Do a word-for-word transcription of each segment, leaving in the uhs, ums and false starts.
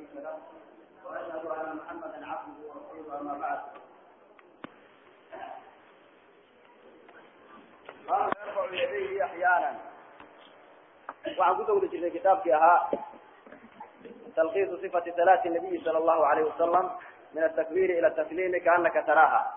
له وأشهد أن محمدا عبده ورسوله أما بعد. قال يرفع يديه أحيانا. وعن كتب في كتاب فيها تلخيص صفة صلاة النبي صلى الله عليه وسلم من التكبير إلى التسليم كأنك تراها.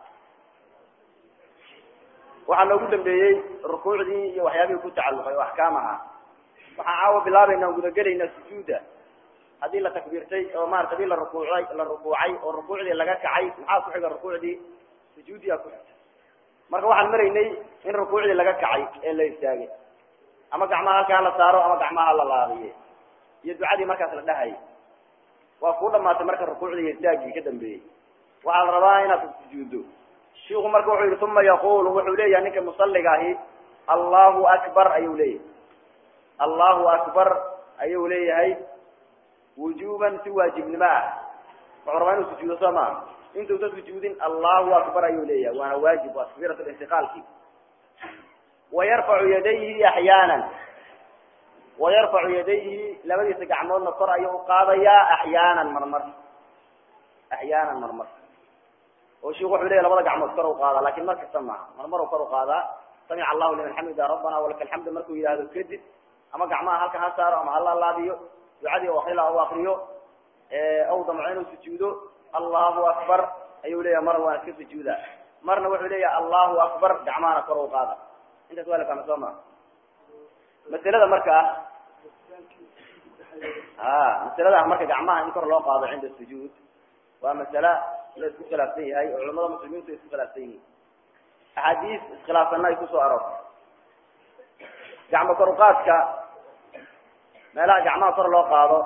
وعن وجود بيجي الركوع دي وحيابي كنت تعلق وأحكامها. وحاول بالله إنه قد جرينا السجودة. هذه لا تكبيرتي أو ما هذه لا ركوعي لا ركوعي والركوع دي لقاك عايز محاط حاجة الركوع دي سجودي أكون. مرة واحد مريني إن الركوع دي لقاك عايز إلا يستاجي. أما جماعة كان صاروا أما جماعة الله لاغيه. يدعى دي مركز لدهاي. وأقول لما تمرك الركوع دي يستاجي كده بيه. وعلى رباينا في السجود. الشيخ مركوع ثم يقول وحولي يعني كمصلي جاهي الله أكبر أيولي. الله أكبر أيولي هاي. وجوبا سواجب نماء وعربان سجود سما انتو تسجدين الله أكبر أيوليه وانا واجب وتكبيرة الانتقال فيه ويرفع يديه أحيانا ويرفع يديه لما يتقعمون القرأ يقاضيا أحيانا مرمر أحيانا مرمر وشيخ حوليه لما قعموا القرأ وقاضا لكن ما كسمع مرمر وقرأ وقاضا سمع الله لمن حمد ربنا ولك الحمد مركو إلى هذا الكذب أما قعمها هلك هسار أما الله الله ديو يعدي وحيلا أو آخريه أو ضمعينه سجوده الله أكبر أيوة لي مرة وانا كيف سجوده مرة وحولي الله أكبر دعمانا فروق هذا أنت سؤالك عن سوما مثل هذا مركة آه مثل هذا مركة دعماها ينكر الله قاضي عند السجود ومثلا ليس خلافيه هاي علماء المسلمين ليس خلافيه أحاديث خلافنا يكسوا عرف دعم فروقاتك ما لا جماعة صار الله قاضي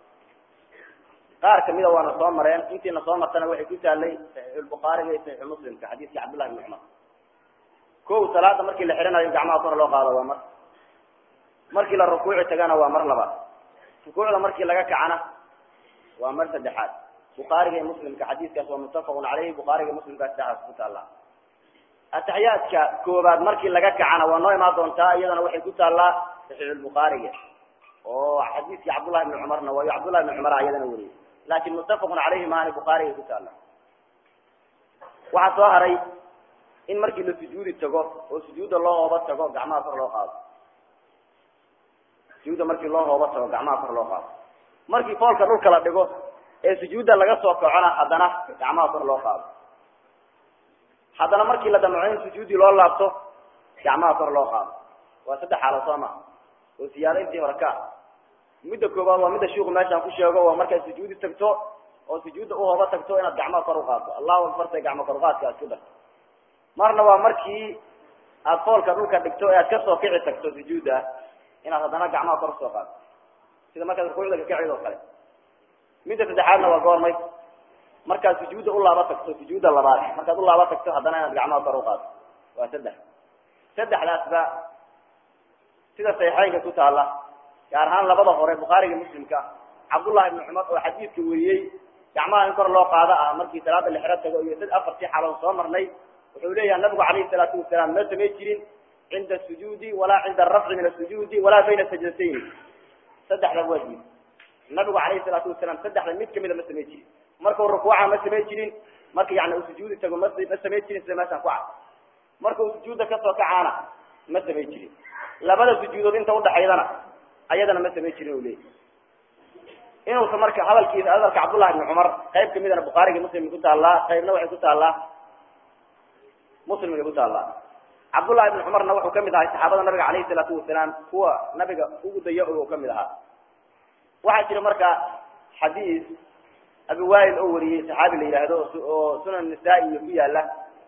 قار كمية وانا صوم مرين انتي نصوم مرتنا وحي كنت لي البخاري ليس مسلم كحديث عبد الله بن عمر كو ثلاثة مركي اللي حرنا جماعة صار الله قاضي ومر مركي للركوع تجانا ومر لبا ركوع لمركي لقاك عنا ومر سدحات بخاري مسلم كحديث كسوة متفق عليه بخاري مسلم كاستعاذ سبحان الله التحيات كوباد مركي لقاك عنا ونوي ما دونتا ايضا وحي كنت الله في البخاري أو حديث عبد الله بن عمر نوى عبد الله بن عمر أيضا نوري لكن متفق عليه مع البخاري وكتابه وعطاهري إن مركي للسجود التجار وسجود الله وبس تجار جماعة فر الله قاضي سجود مركي الله وبس تجار جماعة فر الله قاضي مركي فول كرول كلا تجار السجود اللي جالس وقعنا حدنا جماعة فر الله قاضي حدنا مركي لدمعين سجود الله لابته جماعة فر الله قاضي وسدح على صامة وسيارين في مركا مدة كوبا ومدة شوق ماشي عن كل شيء جوا مركز سجود تكتو أو سجود أو هذا تكتو إن الجماعة فروقات الله أكبر تجمع فروقات كده مرنا ومركي أطفال كانوا كتكتو يكسروا كعي تكتو سجوده إن هذا جماعة فروقات كده مركز الخروج ده كعي وخلي مدة تدحرنا وقال ماي مركز سجود الله ما تكتو سجود الله بعد مركز الله ما تكتو هذا جماعة فروقات وسدح سدح الأسباب سيدا صحيحين كتاب الله يارهان لبضه هوري بخاري مسلم كا عبد الله بن عمر وحديث كويي جماعه انكر الله قاده مركي ثلاثه اللي خرجت iyo sad afar tii xalan soo marnay wuxuu leeyahay nabigu kaleey salaatu wasalaam ma sameey jirin inda sujuudi wala inda raf'i min as-sujuudi wala bayna sajdatayn saddexda wajhi nabigu kaleey salaatu wasalaam saddexda mid kamid ma sameey jirin marka rukuuca ma sameey jirin marka yaani uu sujuudi tago ma sameey jirin sida ma san ku ah marka uu sujuuda ka soo kacaana ma sameey jirin labada sujuudood inta u dhaxaydana ayadana ma sameey jirin uu inuu samarka hadalkiisa hadalka Abdullah ibn Umar qayb kamid ah Bukhari Muslim ku taala qaybna waxay ku taala Muslim ku taala Abdullah ibn Umar wuxuu kamid ahaa saxaabada nabiga kaleey salatu wasalaam kuwa nabiga ugu dayo oo kamid ahaa waxa jira marka xadiis Abu Wa'il oo wariyay saxaabi la yiraahdo oo sunan Nisaa'i ku yaala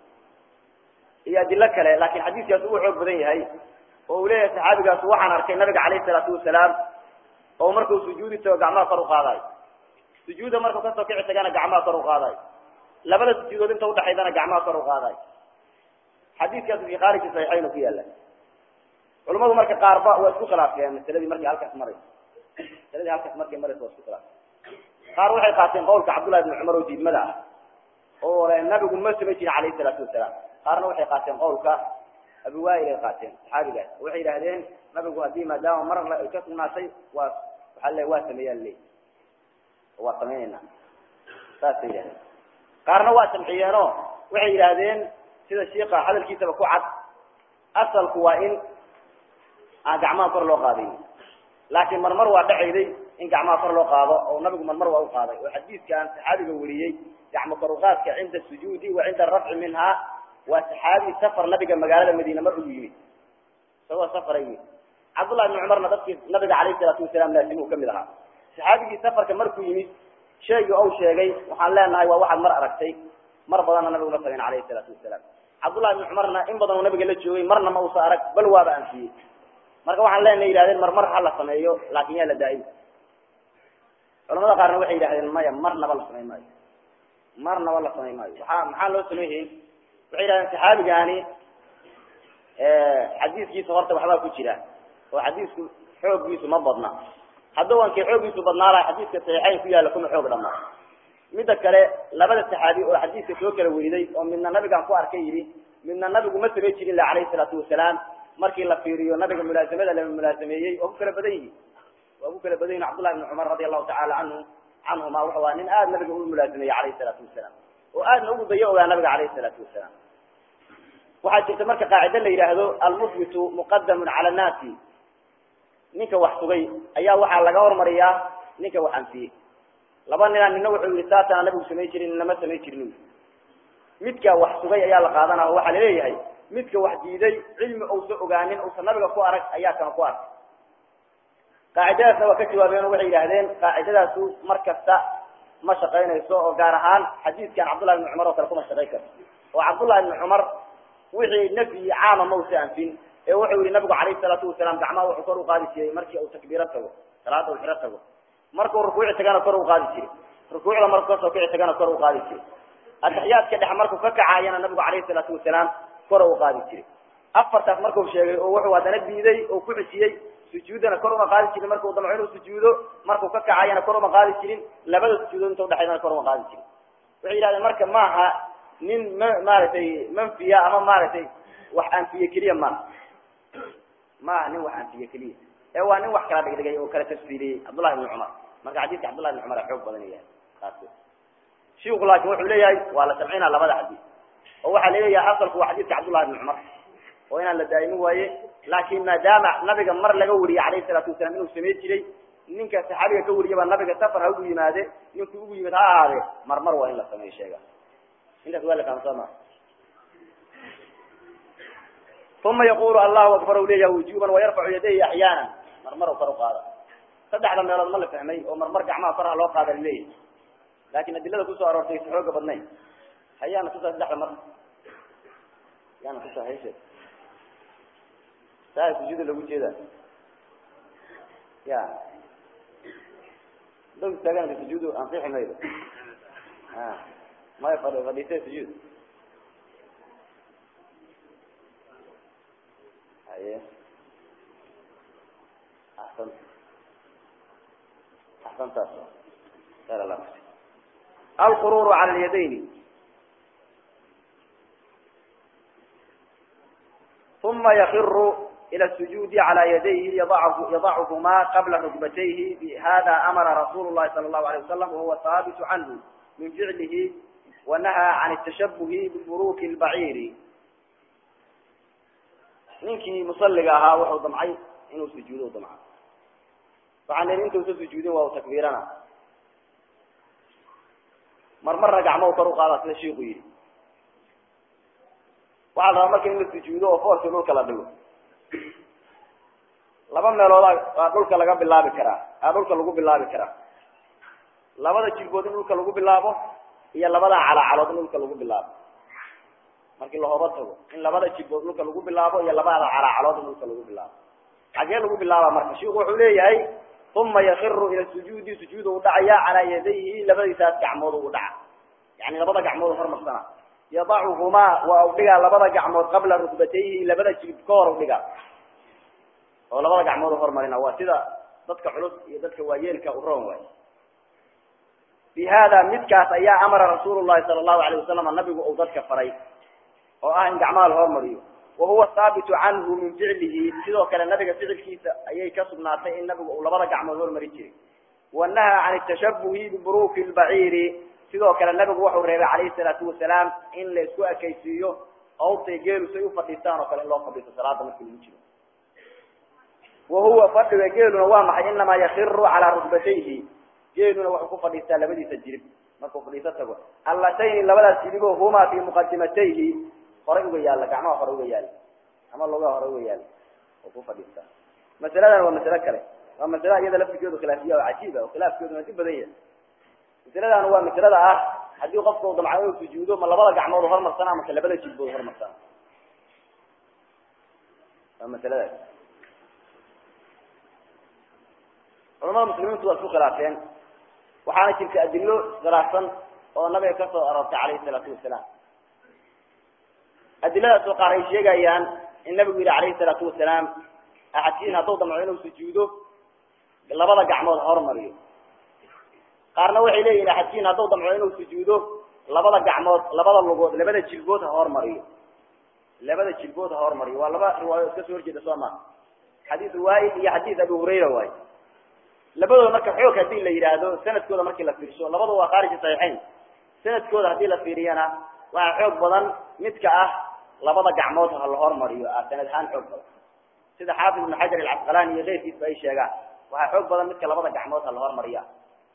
iyo dil kale laakiin xadiiskaas uu xoog badan yahay oo leeyahay saxaabigaas waxaan arkay nabiga kaleey salatu wasalaam oo markuu sujuudi tago gacmaha kor u qaaday sujuuda markuu ka soo kici tagana gacmaha kor u qaaday labada sujuudood inta u dhaxaydana gacmaha kor u qaaday xadiiskaas fi kharij sahihayn ku yaala culimadu marka qaar ba waa isku khilaafeen masaladii markii halkaas maray masaladii halkaas markii maray waa isku khilaaf qaar waxay qaateen qowlka Abdullah ibn Umar oo diidmada oo nabigu ma sameeyay kaleey salatu wasalaam qaarna waxay qaateen qowlka Abu Wa'il qaateen saxaabiga waxay yiraahdeen nabigu hadii maadaama mar la ka sugnaatay waa waxa la waa sameeyay وطمئننا فاسيا قارنا واسمحيانو وحي هذين سيدا الشيخ هذا الكتاب كوعد أصل قوائن أجمع فرلو قاضي لكن مرمر وادعي إن جمع فرلو قاضي أو نبي مرمر أو قاضي والحديث كان صحابي قولي جمع فرقات عند السجود وعند الرفع منها وصحابي سفر نبي مجال المدينة مر يمين سوى سفر يمين عبد الله بن عمر نبي نبي عليه الصلاة والسلام لازم يكملها صحابي سفر كمر يمين شيء أو شيء وحنا لنا هو واحد مر أركتي مر بدنا نبي مثلا عليه الصلاة والسلام عبد الله بن عمرنا إن بدنا نبي قال له مرنا ما وصارك بل وابا أنفي مرka waxaan leenahay yiraahdeen mar mar hal la sameeyo laakiin yaa la daa'im culimada qaarna waxay yiraahdeen maya marna wala sameeyo marna wala sameeyo waxa maxaa loo sameeyay waxay yiraahdeen saxaabigaani ee xadiiskiisa horta waxba ku jira oo xadiisku xooggiisu ma badna haddii waan kii xooggiisu badnaa lahay xadiiska saxiixayn ku yaala kuma xoog dhamaa midda kale labada saxaabi oo xadiiska soo kala weyday oo midna nabiga ku arkay yiri midna nabigu ma sameey jirin la alayhi salatu wasalaam markii la fiiriyo nabiga mulaasamada la mulaasameeyay oo kala badayay oo kala badayay Abdullah ibn Umar radiyallahu ta'ala anhu anhu ma waxa nin aad nabiga uu mulaasameeyay alayhi salatu wasalaam oo aad ugu dayo oo nabiga alayhi salatu wasalaam waxa jirta marka qaacida la yiraahdo al-musbitu muqaddamun ala an-nasi ninka wax sugay ayaa waxa laga hormariyaa ninka wax anfiyay laba nin aan wuxuu yiri saatan nabigu sameey jirin nama sameey jirin midka wax sugay ayaa la qaadanaa waxa la leeyahay midka wax diiday cilmi oo soo ogaanin oo nabiga ku arag ayaa kan ku arag qaacidada waa ka jawaabeen waxay yiraahdeen qaacidadaas markasta ma shaqeynayso oo gaar ahaan xadiiskan Abdullah ibn Umar oo kale kuma shaqeyn karo oo Abdullah ibn Umar wixii nabi caama mawsa anfin ee wuxuu yiri nabigu kaleey salatu wasalaam gacmaha wuxuu kor u qaadi jiray markii uu takbiirada tago salaada uu xira tago markuu rukuuci tagana kor u qaadi jiray rukuucda markuu soo kici tagana kor u qaadi jiray ataxiyaadka dhex markuu ka kacaayana nabigu kaleey salatu wasalaam kor u qaadi jiray afartaas markuu sheegay oo wuxuu wadana diiday oo ku xishiyay sujuudana kor u qaadi jiray markuu damco inuu sujuudo markuu ka kacayana kor u qaadi jirin labada sujuudood inta dhaxayna kor u qaadi jiray waxay yiraahdeen marka maaha nin maaratay manfiya ama maaratay wax aan fiye kaliya ma ma nin wax aan fiye kaliya ee waa nin wax kala dhigay oo kala tafsiiriyay Abdullah ibn Umar marka xadiiska Abdullah ibn Umar xoog badan yahay taas sheekhu laakiin wuxuu leeyahay waa la sameyna labada xadiis oo waxa leeyahay asalku waa xadiiska Abdullah ibn Umar oo inaan la daayimo waaye laakiin maadaama nabiga mar laga wariyay alayhi salatu wasalaam inuu sameey jiray ninka saxaabiga ka wariyay nabiga safar ugu yimaade ninku ugu yimid ha aade mar mar waa in la sameeyo sheega inta wala kan sama ثم يقول الله أكبر وليه وجوبا ويرفع يديه أحيانا مرمر وفرق هذا صدح لما يرى الملك فهمي ومرمر جماعة فرع الله هذا الليل لكن الدلالة كسر أرتي سحوق بدني حيانا كسر صدح لمر يعني كسر هيش ساعة سجود اللي وجه ده يا لو استجان في سجوده أنصح ما يده آه ما يفعل غديته سجود ايه احسن احسن تصل لا لا القرور على اليدين ثم يخر الى السجود على يديه يضعه يضعهما قبل ركبتيه بهذا امر رسول الله صلى الله عليه وسلم وهو ثابت عنه من فعله ونهى عن التشبه ببروك البعير ninkii musalliga ahaa wuxuu damcay inuu sujuudo damca waxaan intuu soo sujuuday waa takbiirana marmarna gacmo kor u qaada sida sheekhu yiri waxa la markay inuu sujuudo oo foorka dhulka la dhigo laba meelood oo dhulka laga bilaabi karaa aa dhulka lagu bilaabi karaa labada jilbood dhulka lagu bilaabo iyo labada calaacalood dhulka lagu bilaabo markii la hooba tago in labada jilbood dhulka lagu bilaabo iyo labada calaacalood dhulka lagu bilaabo xagee lagu bilaabo marka sheekhu wuxuu leeyahay thumma yakhiru ila sujudi sujuudu dhacaya ala yadayhi labadiisa gacmood u dhaca yani labada gacmood hormarsana yadacuhuma wa awdiga labada gacmood qabla rukbatayhi labada jilb koor u dhiga oo labada gacmood hormarina waa sida dadka culus iyo dadka waayeelka u roon way bihada midkaas ayaa amara rasuulullaahi sallallahu alayhi wasallam nabigu uu dadka faray oo ah in gacmaha hormariyo وهو ثابت عنه من فعله sidoo kale nabiga ficilkiisa ayay ka sugnaatay in nabigu uu labada gacmood hormari jiray والنهى عن التشبه ببروك البعير sidoo kale nabigu wuxuu reebay kaleey salaatu wasalaam in la isku akaysiyo oo teegeelu say u fadhiistaan oo kale loo fadhiisto salaada markii lagu jiro وهو فضل geeluna waa maxay inma yakhiru ala rukbatayhi geeluna wuxuu ku fadhiistaa labadiisa jirib markuu fadhiisto tago allatayn labadaas jiribo huma fi muqaddimatayhi hore uga yaala gacmaha hore uga yaala ama looga hore uga yaala oo ku fadhiistaa masaladan waa masala kale waa masala iyada laftigeedu khilaafiyo oo cajiib ah oo khilaafkeedu ma badan yahay masaladan waa masalada ah hadii qofku uu damcay inuu sujuudo ma labada gacmood hormarsan ama labada jilbood hormarsan waa masalada culimada muslimiintu waa isku khilaafeen waxaana jirta adillo khilaafsan oo nabiga ka soo aroortay calayhi salaatu wasalaam adilladaas oo qaar ay sheegayaan in nabigu yidhi calayhi salaatu wasalaam axadkiin hadduu damco inuu sujuudo labada gacmood hormariyo qaarna waxay leeyihin axadkiin hadduu damco inuu sujuudo labada gacmood labada lugood labada jilbood ha hormariyo labada jilbood ha hormariyo waa laba riwaayo iska soo horjeeda soo maa xadiis waa'il iyo xadiis abu hurayra waay labadooda marka xoog hadii la yiraahdo sanadkooda markii la fiirsho labadooda waa kharij sahihayn sanadkooda hadii la fiiriyana waa xoog badan midka ah labada gacmood ha la hormariyo ah sanad ahaan xoog badan sida xaafid ibn hajar al-asqalani iyo qeybkiisa ay sheegaan waa xoog badan midka labada gacmood ha la hormariyo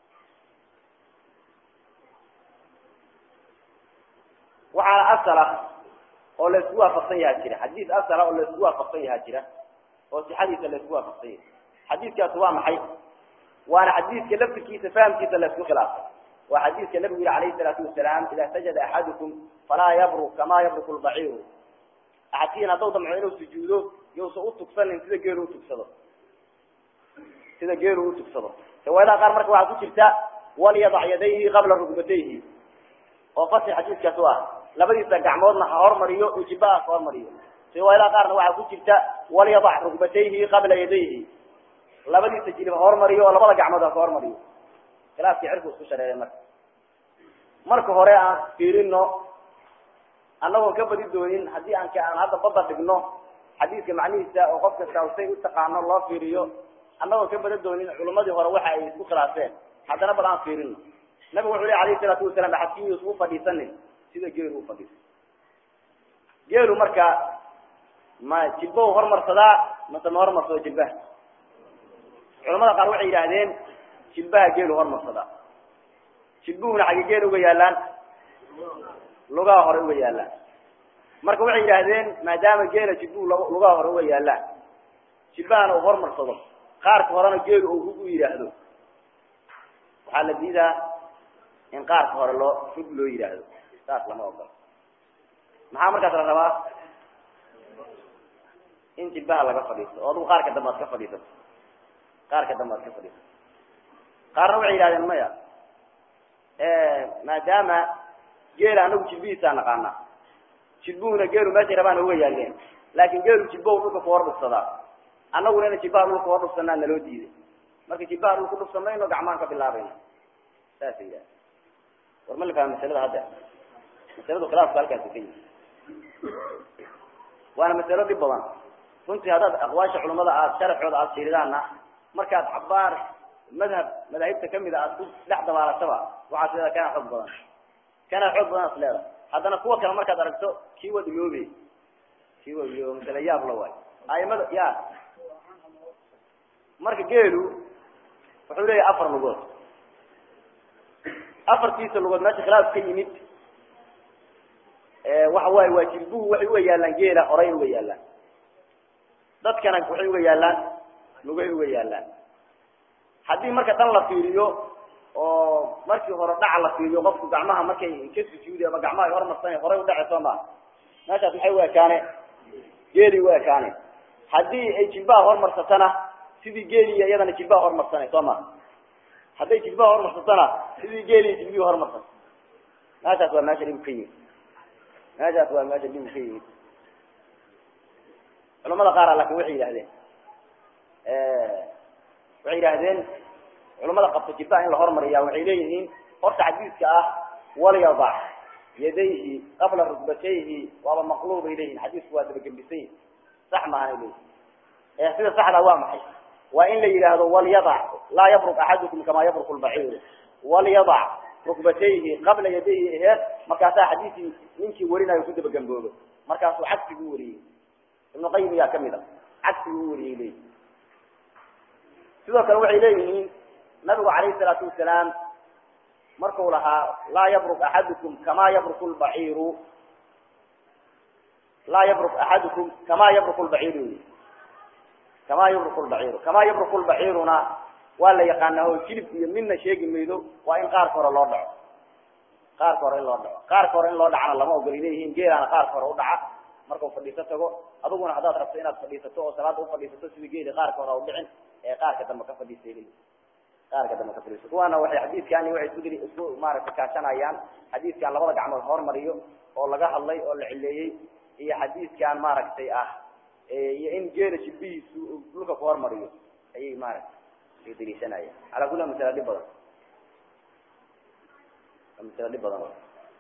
waxa asala oo la isku waafaqsan yahay jira xadiis asala oo la isku waafaqsan yahay jira oo si xadiis la isku waafaqsan yahay xadiiskaas waa maxay وانا حديث كلفت كيس فهم كيس لا اسمه خلاف وحديث النبي عليه الصلاه والسلام اذا سجد احدكم فلا يبرك كما يبرك البعير اعطينا ضوض معينه سجوده يوسو تكسن سيده غيرو تكسده سيده غيرو تكسده سواء قال marka waxa ku jirta wal yada yadayhi qabla rukbatayhi oo fasix xadiis ka soo labadiisa gacmoodna hormariyo oo jibaa hormariyo sawaa qaarna waxa ku jirta wal yada rukbatayhi qabla yadayhi labadiisa jilib hormariyo oo labada gacmood ka hormariyo khilaafkii cirku isku shareeyay marka marka hore aan fiirino anagoo ka badi doonin hadii aan ka aan hadda bada dhigno xadiiska macnihiisa oo qofka saawsay u taqaano loo fiiriyo anagoo ka badi doonin culimadii hore waxa ay isku khilaafeen hadana bal aan fiirino nabigu wuxuu leeyahay salaatu wasalaam xadiis uu fadhiisanay sida geelu u fadhiisan geelu marka ma jilbo hormarsada ma hormarsado jilbaha culimada qaar waxay yiraahdeen jilbaha geelu hormarsada jilbuhuna xagee geelu uga yaalaan lugaha hore uga yaalaan marka waxay yiraahdeen maadaama geela jilbuhu lugaha hore uga yaalaan jilbahana uu hormarsado qaarka horena geelu uu ugu yiraahdo waxa la diidaa in qaarka hore loo fug loo yiraahdo taas lama ogola maxaa markaas la rabaa in jilbaha laga fadhiisto oo qaarka dambe ka fadhiisto qaarka dambe ka fadhiisto qaarna waxay yiraahdeen maya ee maadaama geela anagu jilbihiisa naqaana jilbuhuna geelu meesha rabaan uga yaaleen laakiin geelu jilbuhu dhulka ku hordhufsada anagu inaan jilbaha dhulka ku hordhufsanaa naloo diiday marka jilbaha dhulka ku dhufsanayno gacmaan ka bilaabayna taas ila war ma la fahmo masalada hadda masaladu khilaaf halkaas ka yimid waana masalo dib badan runtii hadaad aqwaasha culimada aad sharxooda aad fiiridaana markaad cabaar madhab madaahibta kamida aad ku dhex dabaalataba waxa sida kana xog badan kana xog badan asleeda hadana kuwa kale markaad aragto kii wad yoobe kii wad yoobe mesela yaab la way aymada ya marka geelu wuxuu leeyahay afar lugood afartiisa lugood meesha khilaaf ka yimid ee waxa way waajibuu waxay u yaalaan geela horay u yaalaan dadkana waxay u yaalaan lugay uga yaalaan hadii marka tan la fiiriyo oo markii hore dhac la fiiriyo qofku gacmaha markay ka sujuuday ama gacmaha hor marsan hore u dhacayso ma meesha waxay u ekaane geeli u ekaane hadii ay jilbaha hor marsatana sidii geeli iyadana jilbaha hor marsanay soo ma hadii jilbaha hor marsatana sidii geeli jilbihi hor marsan meesha waa meesha dhib ka yimid meesha waa meesha dhib ka yimid culimada qaar laakiin waxay yiraahdeen waxay yiraahdeen culimada qabta jilbaha in la hormariyo waxay leeyihiin horta xadiiska ah wal yada yadayhi qabla rukbatayhi wa maqlub ilayhi xadiisku waa daba gambisay sax ma aha ilayhi ee sida saxda waa maxay وإن ليلهذا وليضع لا يبرك أحدكم كما يبرك البعير وليضع ركبتيه قبل يديه إيه مركاسا حديثي منك ورينا يكتب بجنبه مركاسو عكس وري ابن قيم يا كمدا عكس وري لي سيدو كانوا إليه نبي عليه الصلاة والسلام مركوا لها لا يبرك أحدكم كما يبرك البعير لا يبرك أحدكم كما يبرك البعير كما يبرك البعير كما يبرك البعيرنا ولا يقانه كلب منا شيء ميدو وإن قار كور الله دعو قار كور الله دعو قار كور الله دعنا لما وقرينيهم جيل أنا قار كور ودعا مركو فديسته أبونا عداد ربطينا فديسته وصلاة فديسته سوي جيل قار كور ودعن قار كذا ما كفديسته قار كذا ما كفديسته وأنا وحي حديث كان وحي تدري أسبوع ما رفع كاشان أيام حديث كان لبضع عمل هور مريو ولا جاه الله ولا عليه هي حديث كان ما رك سيئة إن جيل شبيه لوكا هور مريو أي ما رك يدري سنة على كل مثال دي بدر مثال دي بدر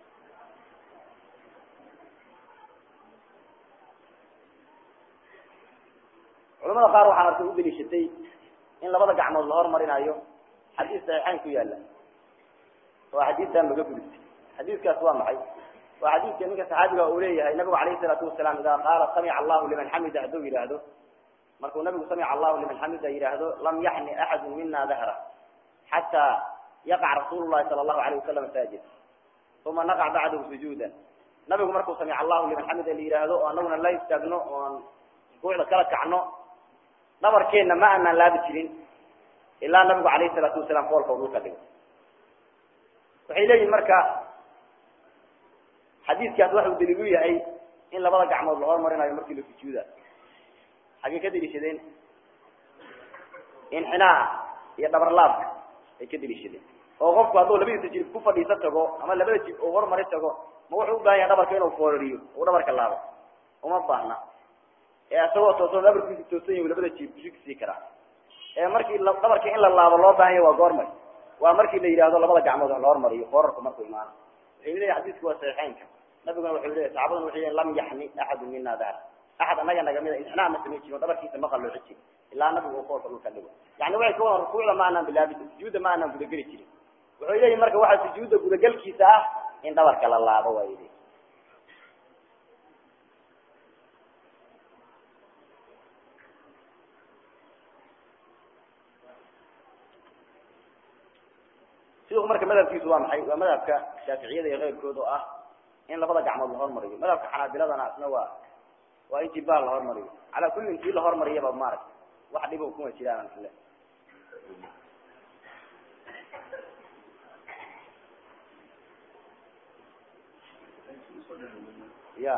علماء قاروا على رسول الله شتى إن لبضع جعم الله مرينا أيوه حديث صحيحين كيالا وحديث دام بقبل حديث كسوان معي وحديث كمية صحابي أوليه النبي عليه الصلاة والسلام إذا قال سمع الله لمن حمد عدو إلى هذا مركو النبي سمع الله لمن حمد إلى هذا لم يحني أحد منا ظهره حتى يقع رسول الله صلى الله عليه وسلم ساجد ثم نقع بعده سجودا نبي مركو سمع الله لمن حمد إلى هذا وأنه لا يستغنوا وقوع كلك عنه نمر كينا ما أن لا بتشرين إلا النبي عليه الصلاة والسلام قول قولك له وحيلين مركا حديث كان واحد دليلوية أي إن لبضع عمل الله مرنا يمرك له في جودا حاجة كده ليشدين إن حنا يدبر الله كده ليشدين أو غف هذول لبيه تجيب كفر يستجوا أما لبيه تجيب أو غر مرة تجوا ما هو حب يدبر كأنه فوريو ودبر كلامه وما ضحنا يا سوا توصل لبر في توصين ولبيه تجيب شيء سكرة markii la qabarka in la laabo loo baahan yahay waa goormay waa markii la yiraahdo labada gacmood la hormariyo qorarka markuu imaan xilliga xadiisku waa saxiixaynka nabiguna wuxuu leeyahay saxaabadu waxay lam yaxni ahad minna dar ahad anaga naga mid inna ma sameeyay qabarkiisa ma qallo xiji ilaa nabigu uu qoorta ka dhigo yaani way ka wada rukuucda ma aanan bilaabi sujuuda ma aanan gudagali jirin wuxuu leeyahay marka waxa sujuuda gudagalkiisa ah in dhabarka la laabo waa yidhi marka madhabkiisu waa maxay waa madhabka shaafiiciyada iyo qeyrkooda ah in labada gacmood la hormariyo madhabka xanaabiladana asna waa waa in jibaa la hormariyo ala kulli intii la hormariyo ba maarag wax dhibo kuma jiraan kale ya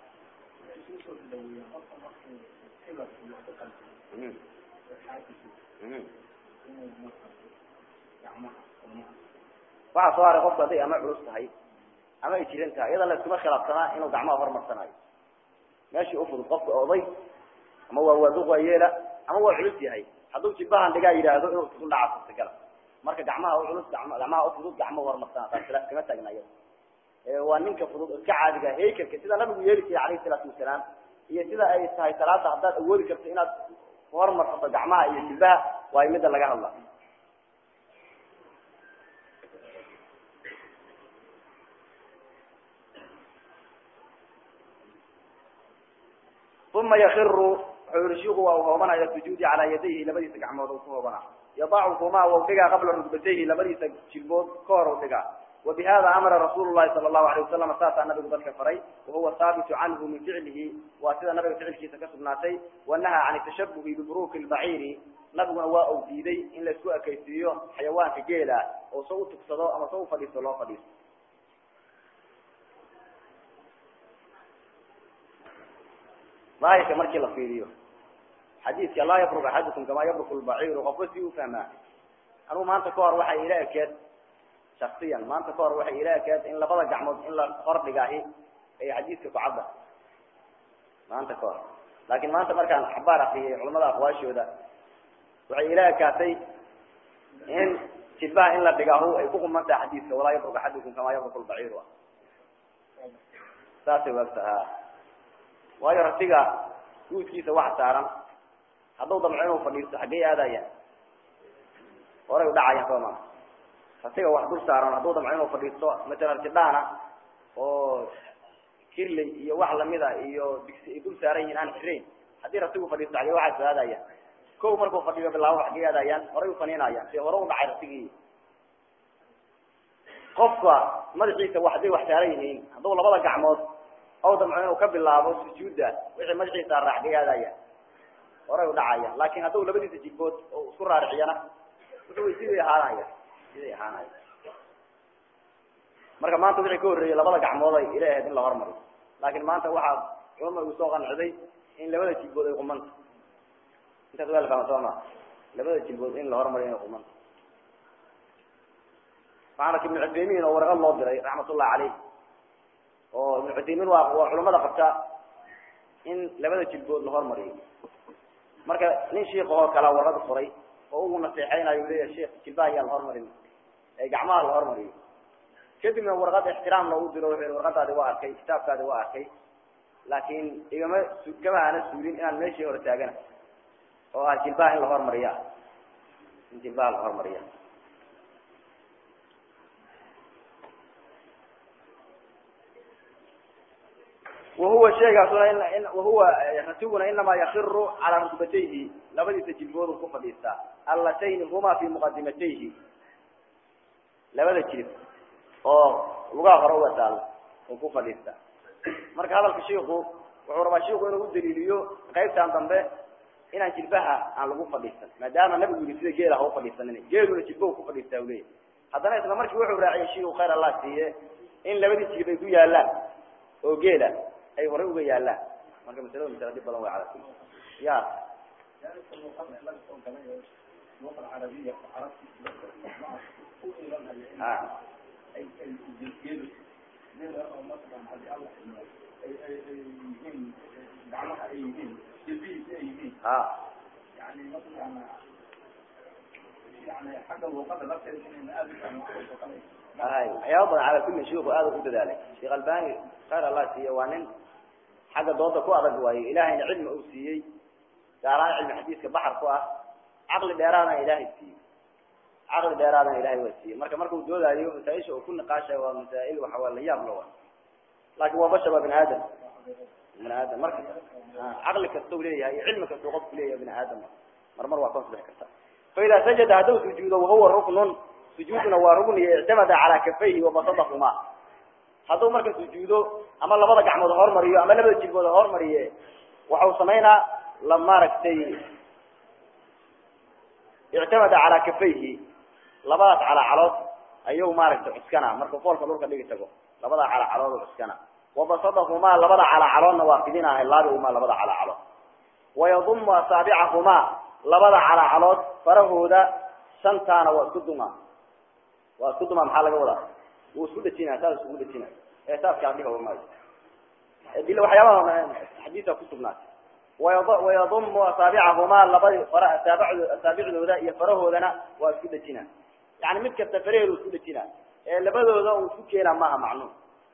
waxa soo aray qof baday ama culus tahay ama ay jireen tahay iyada la isku khilaafsanaa inuu gacmaha hormarsanayo meeshii u fudud qofka oday ama waa waduq yeela ama waa culus yahay haduu jibahan dhiga yiraahdo inuu isku dhaco sagala marka gacmaha u culus gacmaha u fudud gacmaha hormarsanaa taas la kama taagnayo ee waa ninka fudud iska caadiga heekelka sida nabigu yeelay alayhi salatu wasalaam iyo sida ay tahay salaada hadaad awoodi karto inaad hormarsato gacmaha iyo jibaha waa mid laga hadlaa ثم يخر حرشيه وهوبنا إلى السجود على يديه لبدي سجعمود وهوبنا يضعهما ووقع قبل ركبتيه لبدي سجلبود كور وقع وبهذا أمر رسول الله صلى الله عليه وسلم ساعة النبي ذلك فري وهو ثابت عنه من فعله وأسد النبي فعل شيء تكسب ناتي ونهى عن التشبه ببروك البعير نبي نواء وفيدي إن لسوء كيسيو حيوان كجيلة أو صوت صداء أو صوت فديس الله فديس ما هي كمركي لفيديو حديث لا يبرك أحدكم كما يبرك البعير وقفتي وفهمه أنا ما أنت كور وحي إليك شخصيا ما أنت كور وحي إليك إن لا بضع عمود إن لا خرب لقاهي أي حديث كعبة ما أنت كور لكن ما أنت مركان حبارة في علماء أخواشي وذا وحي إليك كاتي إن شبه إن لا لقاهو يقوم ما أنت حديث ولا يبرك أحدكم كما يبرك البعير ساسي وقتها waayo ratiga guudkiisa wax saaran hadduu damco inuu fadhiisto xaggee aadayaan horay u dhacayaan sooma asiga wax dul saaran hadduu damco inuu fadhiisto matalan jidhaana oo kirley iyo wax lamida iyo digsi ay dul saaran yihiin aan xirayn haddii rasigu fadhiisto xaggee waxaa aadayaan kow markuu fadhiyo bilaabo xaggee aadayaan horay u faniinayaan si hore u dhacay rasigii qofka madaxiisa wax day wax saaran yihiin hadduu labada gacmood oo damco inuu ka bilaabo sujuudda wixii madaxiisa raaxay aadayaan horay u dhacayaan laakiin hadduu labadiisa jilbood oo isku raariciyana wuxuu sidii ahaanaya sidii ahaanaya marka maanta wixii ka horreeyay labada gacmood ay ilaahay in la hormariyo laakiin maanta waxa cumar uu soo qancday in labada jilbood ay qumanta inta wal kama sooma labada jilbood in la hormariyo ay qumanta maana ibn Uthaymeen oo warqad loo diray raxmatullahi alayhi oo ibn Uthaymeen waa culimada qabta in labada jilbood la hormariyo marka nin sheekh oo kala warqad qoray oo uu naseexaynayo leeyahay sheekh jilbaha ayaa la hormarin ay gacmaha la hormariyo kadibna warqad ixtiraam loo diro warqadaadi waa arkay kitaabkaadi waa arkay laakiin igama kama ana suulin inaan meeshii hor taagana oo ah jilbaha in la hormariyo in jilbaha la hormariyo وهو شيء إن وهو رسولنا إنما يخر على ركبتيه لبدي تجلبوه كفديسا اللتين هما في مقدمتيه لبدي تجلب أو لغة غروة تعالى وكفديسا مرك هذا الشيخ وعرب الشيخ إنه دليليو قيبت عن ضمبه إن جلبها عن لغة فديسا ما دام النبي يقول كذا جيله هو فديسا جيله جلبوه كفديسا وليه هذا ناس لما مرك وحول راعي الشيخ خير الله فيه إن لبدي تجلبه يا لا وجيله أي ورا ويا لا ما كان مثله مثل هذه بلوى على كل يا اللغة العربية عرفت آه أي الجيل من مثلا هذه الله أي أي أي دعمها أي مين جلبي أي مين آه يعني مثلا يعني حتى الوقت لا تنسى من أبي كان هاي أيضا على كل شيء وهذا قد ذلك شيخ الباني قال الله سيه وانن حاجة ضوضة كوا رجوي إلهي علم أوسيي داران علم حديث كبحر كوا عقل دارانا إلهي سيه عقل دارانا إلهي وسيه مركب مركب دولة اليوم مسائل وكل نقاشة ومسائل وحوالي أيام لون لكن هو بشر ابن آدم ابن آدم مركب عقلك السولية هي علمك السوقف ليه ابن آدم مرمر وقص بحكتها فإذا سجد هذا سجوده وهو ركن سجودنا وركن يعتمد على كفيه وبسطهما هذا مركز سجوده أما لبضة جحمد هرمريه أما لبضة جلبود هرمريه وحو سمينا لما ركتي اعتمد على كفيه لبضة على عرض أيه ما ركت حسكنا مركز فول فلورك اللي يتقو لبضة على عرض حسكنا وبسطهما لبضة على عرض نوافذنا الله وما لبضة على عرض ويضم أصابعهما لبضة على عرض فرهو ده شنطان واسكدهما واسكدهما محل قولا وسود التينا ثالث سود التينا إحساس كعبيه هو ماذا دي لو حيوان حديثة كتبنات ويضم أصابعهما لبض فرع أصابع أصابع ذا يفره لنا وسود التينا يعني مثل التفرير وسود التينا لبض ذا وسود كينا معها معنون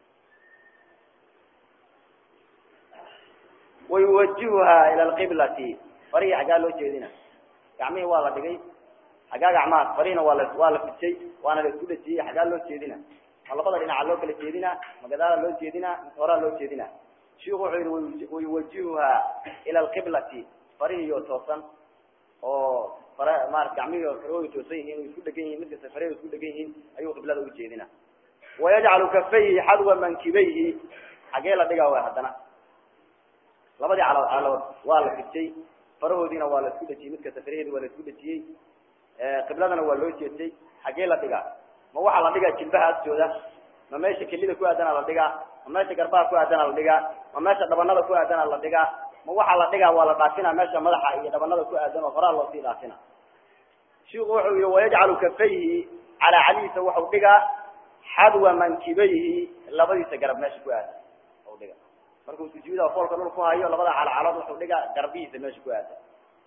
ويوجهها إلى القبلة فريع قالوا جيدنا يعني والله دقي حقاق عماد فرينا ولا ولا في الشيء وأنا لسود الشيء حقاق له جيدنا الله بدر إن علوك لجيدنا مقدار له جيدنا وراء له جيدنا شو ويوجهها إلى القبلة فريق يوصل أو فرا ما رجعميه فريق يوصيه ويسود جيهين مثل فريق يسود جيهين أيوة قبلة له جيدنا ويجعل كفيه حذو منكبيه حقيقة دقة واحدنا لا بدي على على ولا في الشيء فرهو دينا ولا سود الشيء مثل فريق ولا سود الشيء قبلنا ولا له شيء حقيقة دقة ما واحد على دقة جنبها السوداء ما ماشي كليده كوا أدنى على دقة ما ماشي قربا كوا أدنى على دقة ما ماشي دبنا كوا أدنى على دقة ما واحد على دقة ولا قاسنا ماشي ملحة دبنا كوا أدنى فرا الله في قاسنا شو هو ويجعل كفيه على علي سوى دقة حذو منكبيه لبدي سجرب ماشي كوا أدنى أو دقة فرقوا سجودا وفوق كانوا فوق هاي لبدا على عرض وحدقة قربيه ماشي كوا أدنى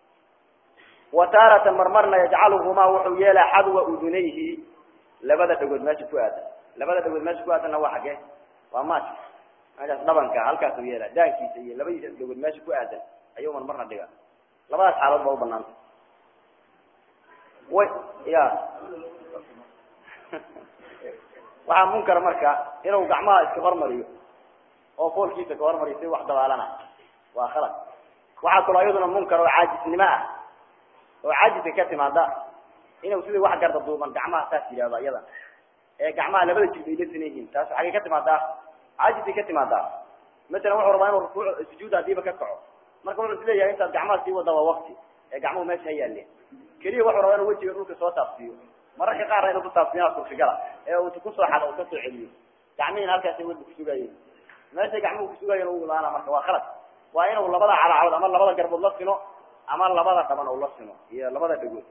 وتارة مرمرنا يجعلهما وحيلا حذو أذنيه لبدا تقول ماشي كوادا لبدا تقول ماشي كوادا نوع حاجه وماشي هذا طبعا كهلكاس ويلا دانكي سي لبدا تقول ماشي كوادا ايوم مره دغا labadaas xaalad baa u banaanta way ya waxaa munkar marka inuu gacmaha iska hormariyo oo foolkiisa ka hormariyo si wax dabaalana waa khalad waxaa kaloo iyaduna munkar oo caajisnimo ah oo caajis ka timaada inuu sidii wax garda duuban gacmaha taas yiraahdo iyada ee gacmaha labada jilb ay leeyihiin taas waxa ka timaada caajis ka timaada مثلا wuxuu rabaa inuu rukuuc sujuud adiiba ka kaco marka wuxuu isleeyahay inta gacmaha sii wada waqti ee gacmuhu meesha hayaan kaliya wuxuu rabaa inuu wajiga dhulka soo taabsiyo mararka qaar inuu ku taabsiyo suurtagala ee uu ku soo xado oo ka soo celiyo gacmihiin halkaas ay wada ku sugayeen meesha gacmuhu ku sugayeen uu laana marka waa khalad waa inuu labada calaacad ama labada garbood la sino ama labada qaban oo la sino iyo labada dhagood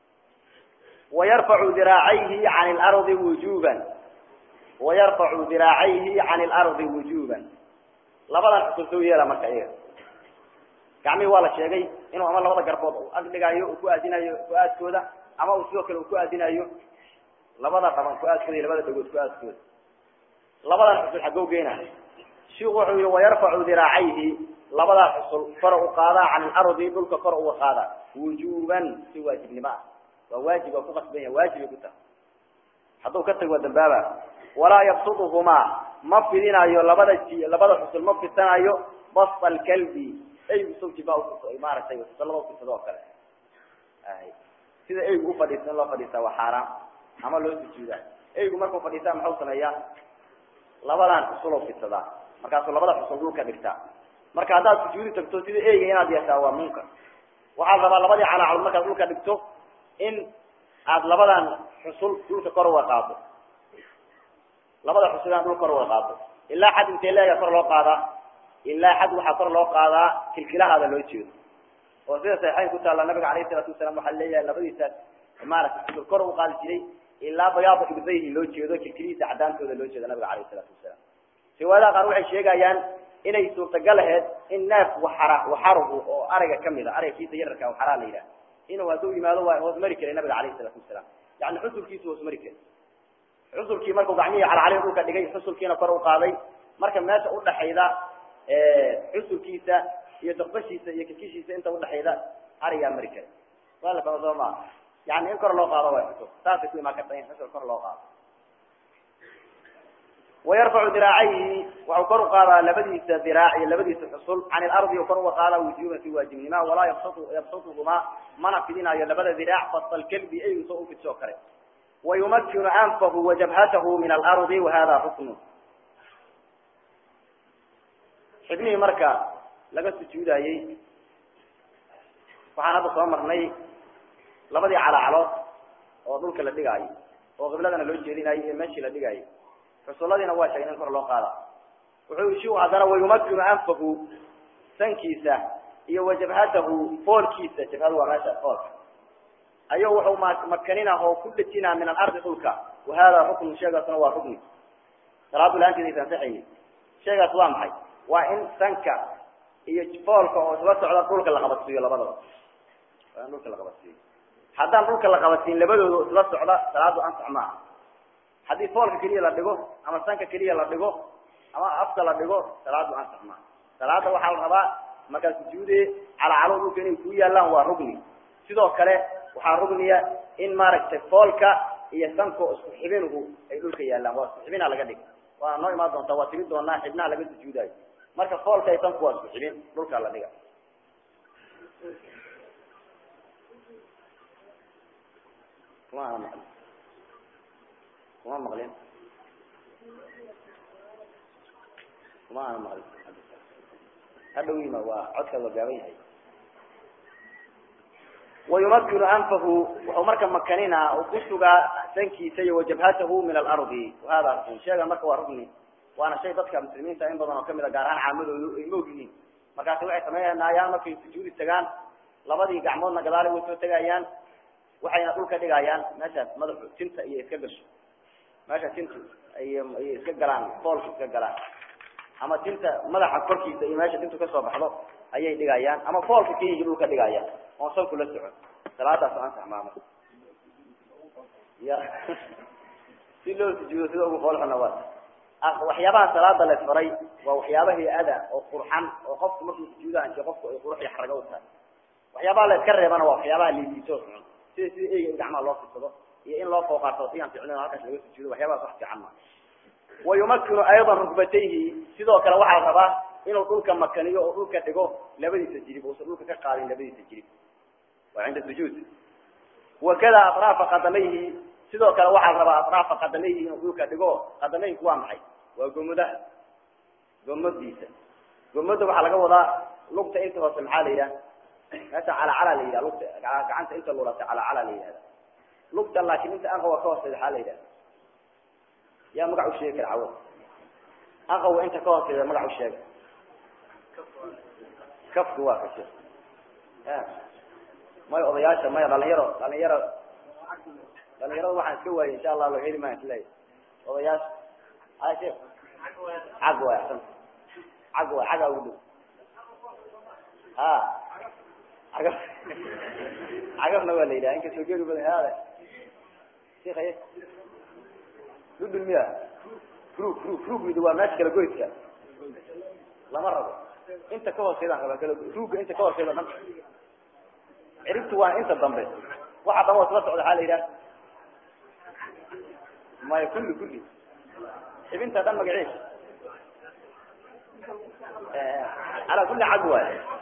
ويرفع ذراعيه عن الأرض وجوبا ويرفع ذراعيه عن الأرض وجوبا labadan xusul yeela marka ay gacmi wala sheegay inuu ama labada garbood uu agdhigayo uu ku aadinayo ku aadkooda ama uu sidoo kale uu ku aadinayo labada qaban ku aadkooda labada dhagood ku aadkooda labadan xusul xagow geena sheekhu wuxuu yiri wayarfa'u diraacihi labada xusul far u qaada can al-ardi dhulka far u qaada wujuban si waajibnima waa waajib ku qasbaya waajib ku taa haduu ka tago dambaaba wala yabsuduhuma ما فيدينايو لبدا جي لبدا حصل ما فيدينايو بسط الكلب اي سوتي باو امارتي وصلوا في sidoo kale ay sida ay ugu fadhiisan loo fadhiisa waa xaraam ama loo sujuuda ay ugu markuu fadhiisa maxuu sameeyaa labadan xusul oo fidsada markaas labada xusul dhulka dhigta marka hadaad sujuudi tagto sida eeyga inaad yeeshaa waa munkar waxa la rabaa labadii calaacad markaad dhulka dhigto in aad labadan xusul dhulka kor u qaado labada xusulaan dhul kor wada qaado ilaa xad intee leeyahay kor loo qaada ilaa xad waxa kor loo qaada kilkilahaada loo jeedo oo sida saxiixay ku taala nabiga kaleey salaatu wasalaam waxa leeyahay labadiisa maaragtay kor u qaadi jiray ilaa bayaaba ibdayhi loo jeedo kilkiliisa cadaantooda loo jeedo nabiga kaleey salaatu wasalaam siwada qaar waxay sheegayaan inay suurtagal ahayd in naaf waxara waxaruhu oo ariga kamida arigiisa yarka waxara la yiraahdo inuu haduu yimaado waa hoos mari kale nabiga kaleey salaatu wasalaam yaani xusulkiisu hoos mari kale xusulkii markuu gacmihi cala cali dhulka dhigay xusulkiina kor u qaaday marka meesha u dhaxayda ee xusulkiisa iyo taqbashiisa iyo kilkishiisa inta u dhaxayda ariga markay wala qadoma yaani in kor loo qaado waa xusul taas ku ma ka tayn xusul kor loo qaado ويرفع ذراعيه وكر قاضى لبديس ذراعي لبديس حصل عن الارض وكر وقاضى وجوبا في واجبنا ولا يبسط يبسطهما منع فينا يا لبد ذراع فصل الكلب اي سوء في السكر ويمكن أنفه وجبهته من الأرض وهذا حكم حبني مركا لقد سجودا يي وحنا هذا صوم مرني لبدي على علوت وذلك الذي جاي وقبلنا لو جرينا أي ماشي الذي جاي فصلنا واش إن كر الله قال وشو هذا ويمكن أنفه سنكيسة هي وجبهته فور كيسة جبهة وراسة فور أيه وحو مكننا هو كل تينا من الأرض طلقا وهذا حكم شيء سنوا حكم صلاة الآن كذي تنصحني شيء سوام حي وإن سنكا يجفالك أو توسع على طلق اللي قبضتيه لا بدر طلق اللي قبضتيه حتى طلق اللي قبضتيه اللي بدو توسع على صلاة أنصح معه حديث فالك كلية لا دقو أما سنكا كلية لا دقو أما أفضل لا دقو صلاة أنصح معه صلاة وحال ربا مكان سجوده على علو كني كويا الله هو ركني سيدو كله waxaa rugniya in maaragtay foolka iyo sanko isku xibingu ay dhulka yaalaan waa xibina laga dhig waa noo imaan doonta waa tigi doonaa xibnaha laga sujuuday marka foolka ay sanko waa isku xibin dhulka la dhiga kuma ma kuma maqleen kuma ma maqleen hadhow ima waa codka la gaaban yahay ويمكن أنفه ومركب مكاننا وكسوغا سنكيسي وجبهته من الأرض وهذا شيء مركب ركني وأنا شيء ضدك مسلمين سأين بدنا نكمل جاران عاملوا يموجين مركب وعي سماه نايام في سجود التجان لبدي جعملنا جلالي وتوتجايان وحين نقول كدجايان ماشى ماذا تنت يسكجش ماشى تنت أي يسكجلان طول يسكجلان أما تنت ماذا حكرك ماشى تنت كسر بحضر أي دجايان أما طول كي يجيبوا كدجايان وصل كل سعود ثلاثة ساعات أمامه يا سلوا تجوا سلوا بقول حنوات وحيابها ثلاثة للفري وحيابها هي أداء وقرحان وقفت مثل سجودها أنت قفت يروح يحرقوتها waxyaabaha la iska reebana waa waxyaabaha liidiso sida sida ay gacmaha loo fidsado iyo in loo fooqaato si aan ficilin halkaas laga sujuudo waxyaabaha wax fiican ma wayumakkinu aydan rukbatayhi sidoo kale waxa la rabaa inuu dhulka makaniyo oo dhulka dhigo labadiisa jirib oo dhulka ka qaadin labadiisa jirib waa inta sujuud wakada atrafa qadamayhi sidoo kale waxa la rabaa atrafa qadamayhi inuu dhulka dhigo qadamayhi waa maxay waa gomudaha gomadiisa gomada waxa laga wadaa lugta inta hoose maxaa la yiraahdaa meesha cala cala la yiraahdo lugta gacanta inta lulata cala cala la yiraahdo lugta laakiin inta aan qawa ka hoose waxa la yiraahdaa يا مقع الشيء كالعوض أقوى أنت كواسي إذا مقع الشيء كف جواك الشيء ها ما يقضياش ما يلا يرى لا يرى لا يرى واحد سوى إن شاء الله لغير ما يتلاقي قضياش هاي شيء عقوى أحسن عقوى عقوى ولو ها عقوى عقوى نقول لي إذا إنك سويته بل هذا شيء خير ضد المياه فروق فروق فروق إذا ما ماشي كلا جويتك لا مرة أنت كور كذا كلا كلا فروق أنت كور كذا نم عرفت وان أنت ضمبي واحد ضموا توسع الحالة إذا ما يكون كله إذا أنت دمك عيش آه على كل عدوى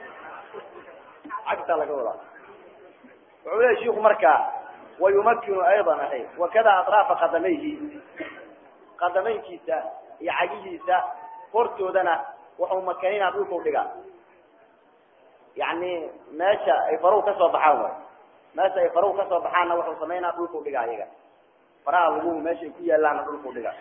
عقد على قوله وعليه شيخ مركا ويمكن أيضا أي وكذا أطراف قدميه قدميه كيسا يعجيه كيسا فرتو دنا وحو مكانين عبدوكو دقا يعني ماشا يفرو كسو بحاوة ماشا يفرو كسو بحانا وحو سمين عبدوكو دقا يقا فرا اللغو ماشا كيا اللان عبدوكو دقا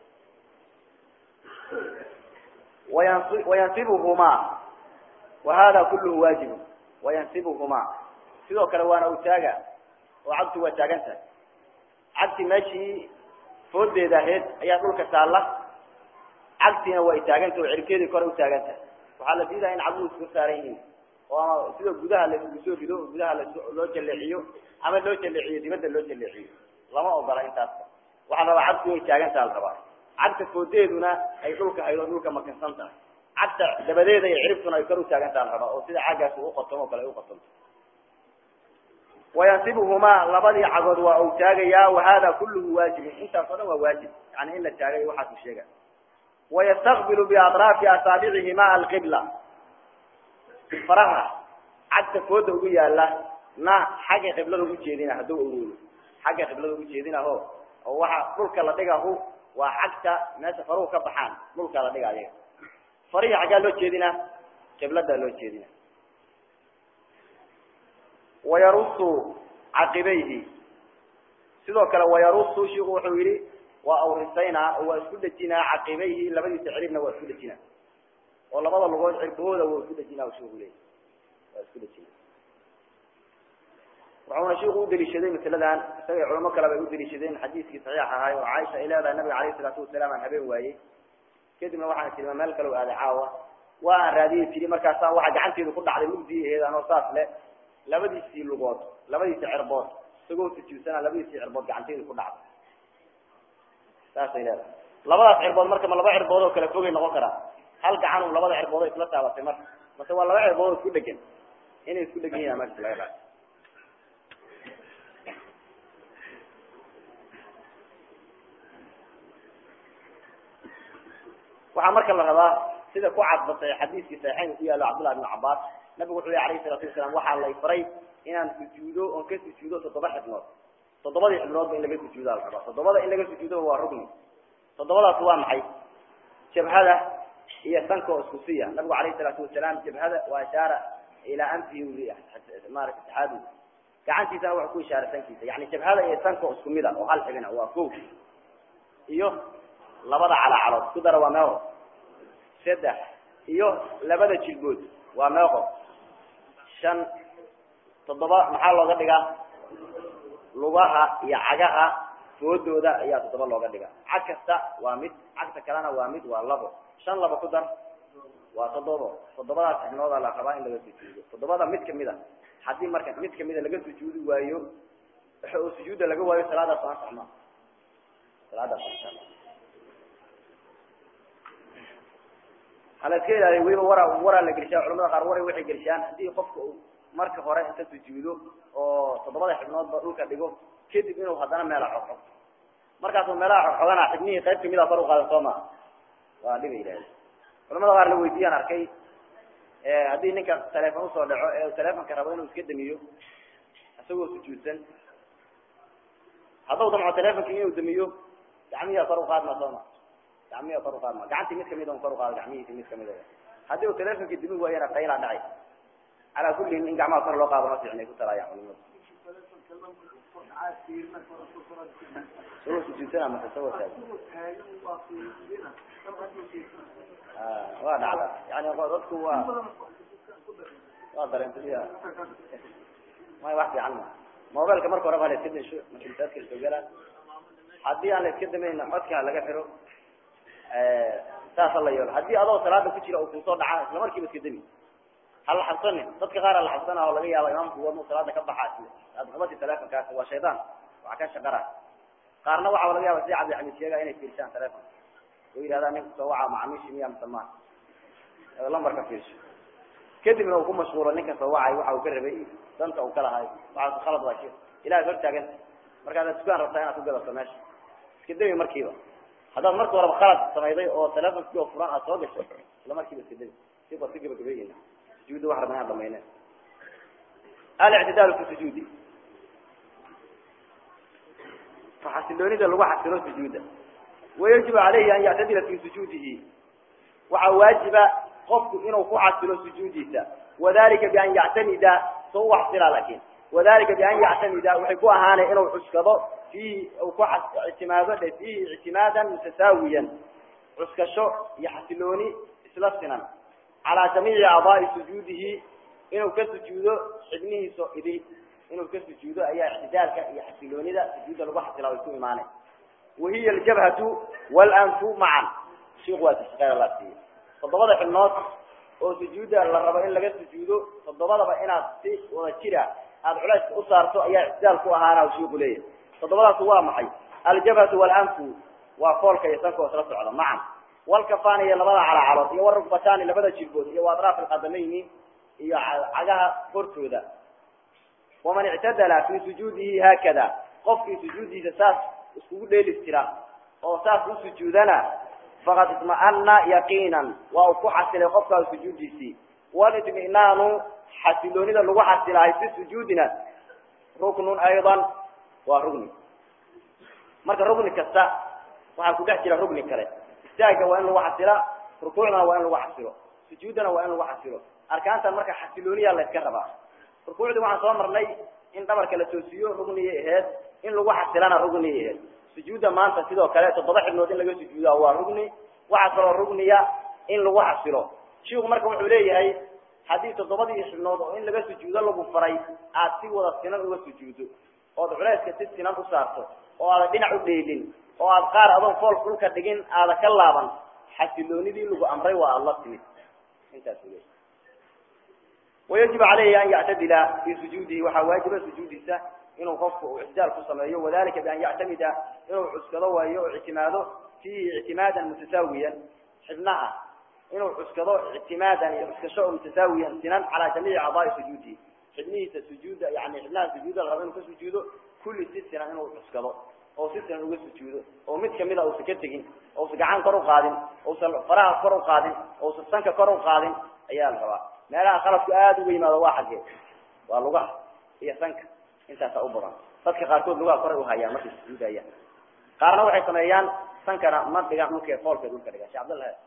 وينصبهما وهذا كله واجب وينصبهما سيدو كلوانا وتاقا وعبت وتاجنته عبت ماشي فود ذهد أي أقول كسالة عبتنا وتاجنته وعركيدي كره وتاجنته وحال ذي إن عبود كسارين وسيد الجودها اللي بيسوي كده الجودها اللي لوجه اللي حيو عمل لوجه اللي حيو تبدل لوجه اللي حيو لما أقدر أنت أصلا وحال عبت وتاجنته على الرباط عبت فوديدنا يقولك يقولك ما كان صنطة عبت دبديد يعرفنا يكروا تاجنته على الرباط وسيد حاجة سوق قطمه كلا يقطم وينصبهما لبدي عقد وأوتاجيا وهذا كله واجب انت صدق واجب يعني إلا التاجي واحد الشيء ويستقبل بأطراف أصابعهما القبلة فرها عد فود ويا الله نا حاجة قبلة وجهدنا هدو أقول حاجة قبلة وجهدنا هو هو واحد ملك الله دقه هو وحتى ناس فروك بحان ملك الله دقه عليه فريح قال له جهدنا قبلة له جهدنا ويرص عقبيه سيدو كلا ويرص شيخ وحويري وأورثينا واسكدتنا عقبيه لبدي تعرفنا واسكدتنا والله ما الله قال عقبوه واسكدتنا وشوفوا واسكدتنا وعونا شيخ ودري شدين مثل الآن سوي علماء كلا بيودري شدين حديث صحيح هاي وعائشة إلى هذا النبي عليه الصلاة والسلام عن حبيب واي كده ما واحد كلمة مالك لو هذا عاوة وهذه في مركز واحد عنتي يقول على المجدي هذا نصاص له labadii si lugood labadii cirbood isagoo tijiisana labadii cirbood gacanteeda ku dhacdo taasayna labadaas cirbood marka ma laba cirbood oo kala fogay noqon kara hal gacan oo labada cirbood ay isla taabatay mar marka waa laba cirbood isku dhagan inay isku dhagan yihiin marka laga baa waxa marka la rabaa sida ku cadbatay xadiiskii saxiix ku yaalo Abdullah ibn Abbas نبي وحده عليه الصلاة والسلام وحى الله يفري إن أن سجوده أن كسر سجوده تطبع حبنات تطبع الحبنات إن لقيت سجوده على الحبا تطبع إن لقيت سجوده هو الركن تطبع طوام حي شبه هذا هي سنكو أسكوسية نبي عليه الصلاة والسلام شبه هذا وأشار إلى أنفه وريح مارك التحادي كعنتي تنوع كل شهر سنكيسة يعني شبه هذا هي سنكو أسكوميدا وحال حبنا هو فوق إيوه لبضع على عرض كدر وماو سدح إيوه لبضع جلبود وماو شن تضبط محل لوجا دغا لوغها يا عجها فودودا يا تضبط لوجا دغا عكستا وامد عكستا كلامنا وامد واللبو شن لبو كدر وتضبط تضبط xignoda la qabaa in laga sujuudo todobada mid kamida hadii marka mid kamida laga sujuudi waayo waxa sujuuda laga waayo salaada saxma salaada saxma على كده ويبقى ورا ورا اللي قرشان علماء قار ورا وحي قرشان هذه قفك marka hore inta sujuudo oo todobada xibnood ba dhulka dhigo kadib inuu hadana meel xoqo markaas uu meel xoqana xibnihi qayb kamid ah faruq qaado Soomaa waa dhib ilaahay culimada qaar la weydiiyaan arkay ee hadii ninka telefoon soo dhaco ee telefoonka rabo inuu iska damiyo asagoo sujuudsan haduu damco telefoonka inuu damiyo gacmihiisa faruq qaadma Soomaa gacmihiisa faruq qaadma gacantii mid kamid ah faruq qaado gacmihiisa mid kamid ah hadii uu telefoonka damiyo waa yana qayla dhacay على كل إن جماعة صار له قابل نصيحة إنه يقول ترى يعني سووا سجودنا ما تسووا هذا آه وانا على يعني قصدك هو واضح أنت فيها ما يوحي عنه ما هو بالك مركو رفع لسكدني شو مش متأكد شو قال حدي على السكدة من حدك على جفره ساس الله يقول حدي أضاء صلاة بكتير أو فوصل عاش لما ركب السكدني هل حصلني ضدك غير اللي حصلنا ولا جاي على إمام هو مو صلاة كبحاتي أضغط الثلاثة كاس هو شيطان وعكاش شجرة قارنا وعى ولا جاي بس يعبد يعني شيء جاي كيرشان ثلاثة وإذا هذا نفسه وعى مع مش مية مسمى والله مركب فيش كده من هو مشهور إنك سوعى وعى وكرر بيه دنت أو كلا هاي بعد خلط واشيء إلى غير تاجن مركز السكان رصينا تقدر تمشي كده مركبة هذا مركب ورا بخلط سمايدي أو ثلاثة كيلو فران أصابع لما مركبة كده شيء بسيط بكبيرين سجود واحد من هذا مينه الاعتدال في السجود فحسنوني ده لو واحد في سجوده ويجب عليه أن يعتدل في سجوده وواجب قف إنه فحص في سجوده وذلك بأن يعتمد صوح صلا لكن وذلك بأن يعتمد وحكوا هانه إنه عسكده في أو فحص اعتمادا فيه اعتمادا متساويا عسكشو يحسنوني إسلاسنا على جميع أعضاء سجوده إنه كسجوده حبنه سائدي إنه كسجوده أي اعتدال يحسلون إذا سجود الواحد لو يكون معنا وهي الجبهة والأنف معا شغوة الشغال الله فيه فالضبط في النص وسجوده للربعين لقد سجوده فالضبط بإنا سي وذكرة هذا علاج أصارته أي اعتدال كوهانا وشيغ ليه فالضبط هو معي الجبهة والأنف وفولك يسنكو وثلاثة على معا والكفان هي لبدا على عرض هي والركبتان لبدا جلبود هي واطراف القدمين هي عجها فرتودا ومن اعتدل في سجوده هكذا قف في سجوده ساس سجود الاستراء او ساس سجودنا فقد اطمأن يقينا وأوقع سلقف سجوده والاطمئنان حسلوني لو حسل في سجودنا ركن ايضا وركن marka rukni kasta waxa ku dhex jira rukni kale istaaga waa in lagu xasilo rukuucna waa in lagu xasilo sujuudna waa in lagu xasilo arkaanta marka xasilooniya la iska rabaa rukuucdu waxaan soo marnay in dhabarka la toosiyo rukniye aheed in lagu xasilana rukniye aheed sujuuda maanta sidoo kale toddoba xibnood in laga sujuudo waa rukni waxa kale rukniya in lagu xasilo sheekhu marka wuxuu leeyahay hadii toddobadii xibnood oo in laga sujuudo lagu faray aad si wada sinan uga sujuudo oo culayska si sinan u saarto oo aad dhinac u dheelin oo aad qaar adoon fool dhulka dhigin aad ka laaban xasiloonidii lagu amray waa Allah timid intaas weey ويجب عليه أن يعتدل في سجوده وحواجب سجوده إنه خف اعتدال في الصلاة وذلك بأن يعتمد إنه عسكره واعتماده فيه اعتمادا متساويا حبناها إنه عسكره اعتمادا عسكره متساويا سنان على جميع أعضاء سجوده حبنيه السجود يعني حبناها سجود الغربين كسجوده كل ست سنة إنه عسكره أو ست سنة إنه سجوده أو مت كمله أو سكتين أو سجعان كرو قادم أو فراغ كرو قادم أو سسنك كرو قادم أيها الغراب ما لا خلف آد ويما واحد جه واللغة هي سنك أنت سأبرا فك قاركود لغة قرأ وهاي ما في سجود هي قارنا وحي سميان سنكنا ما تجاه ممكن فول كدول كذا شيء عبد الله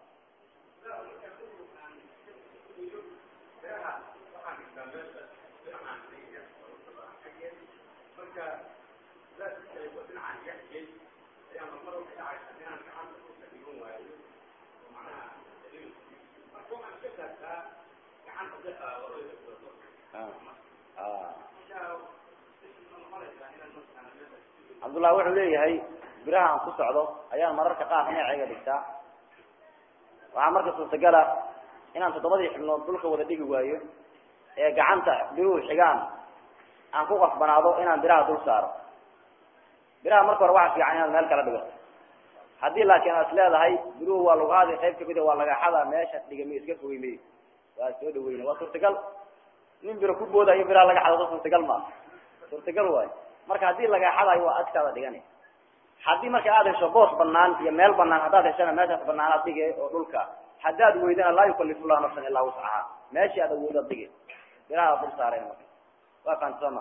عبد الله وحده ليهي biraha aan ku socdo ayaa mararka qaar nacayga dhigtaa waxa marka soo tagala inaan todobadii xibnood dhulka wada dhigi waayo ee gacanta biruhu xigaan aan ku qasbanaado inaan biraha dul saaro biraha marka hore waxa fiican inaan meel kala dhigo hadii laakiin aad leedahay biruhu waa luqaadi qayb ka mid ah waa laga xada meesha dhigay iska fogeeyay waa soo dhaweeyay waa suurtagal nin biro ku boodayo bira laga xado suurtagal ma suurtagal waay marka hadii laga xadayo waa agtaada dhigani hadii marka aad hesho boos banaan iyo meel banaan hadaad heshana meeshaas banaan aad dhigay oo dhulka hadaad weydana la yukallifu Allahu nafsan illa wus'aha meeshii aad weydo dhigay biraha dul saareen waa faantoma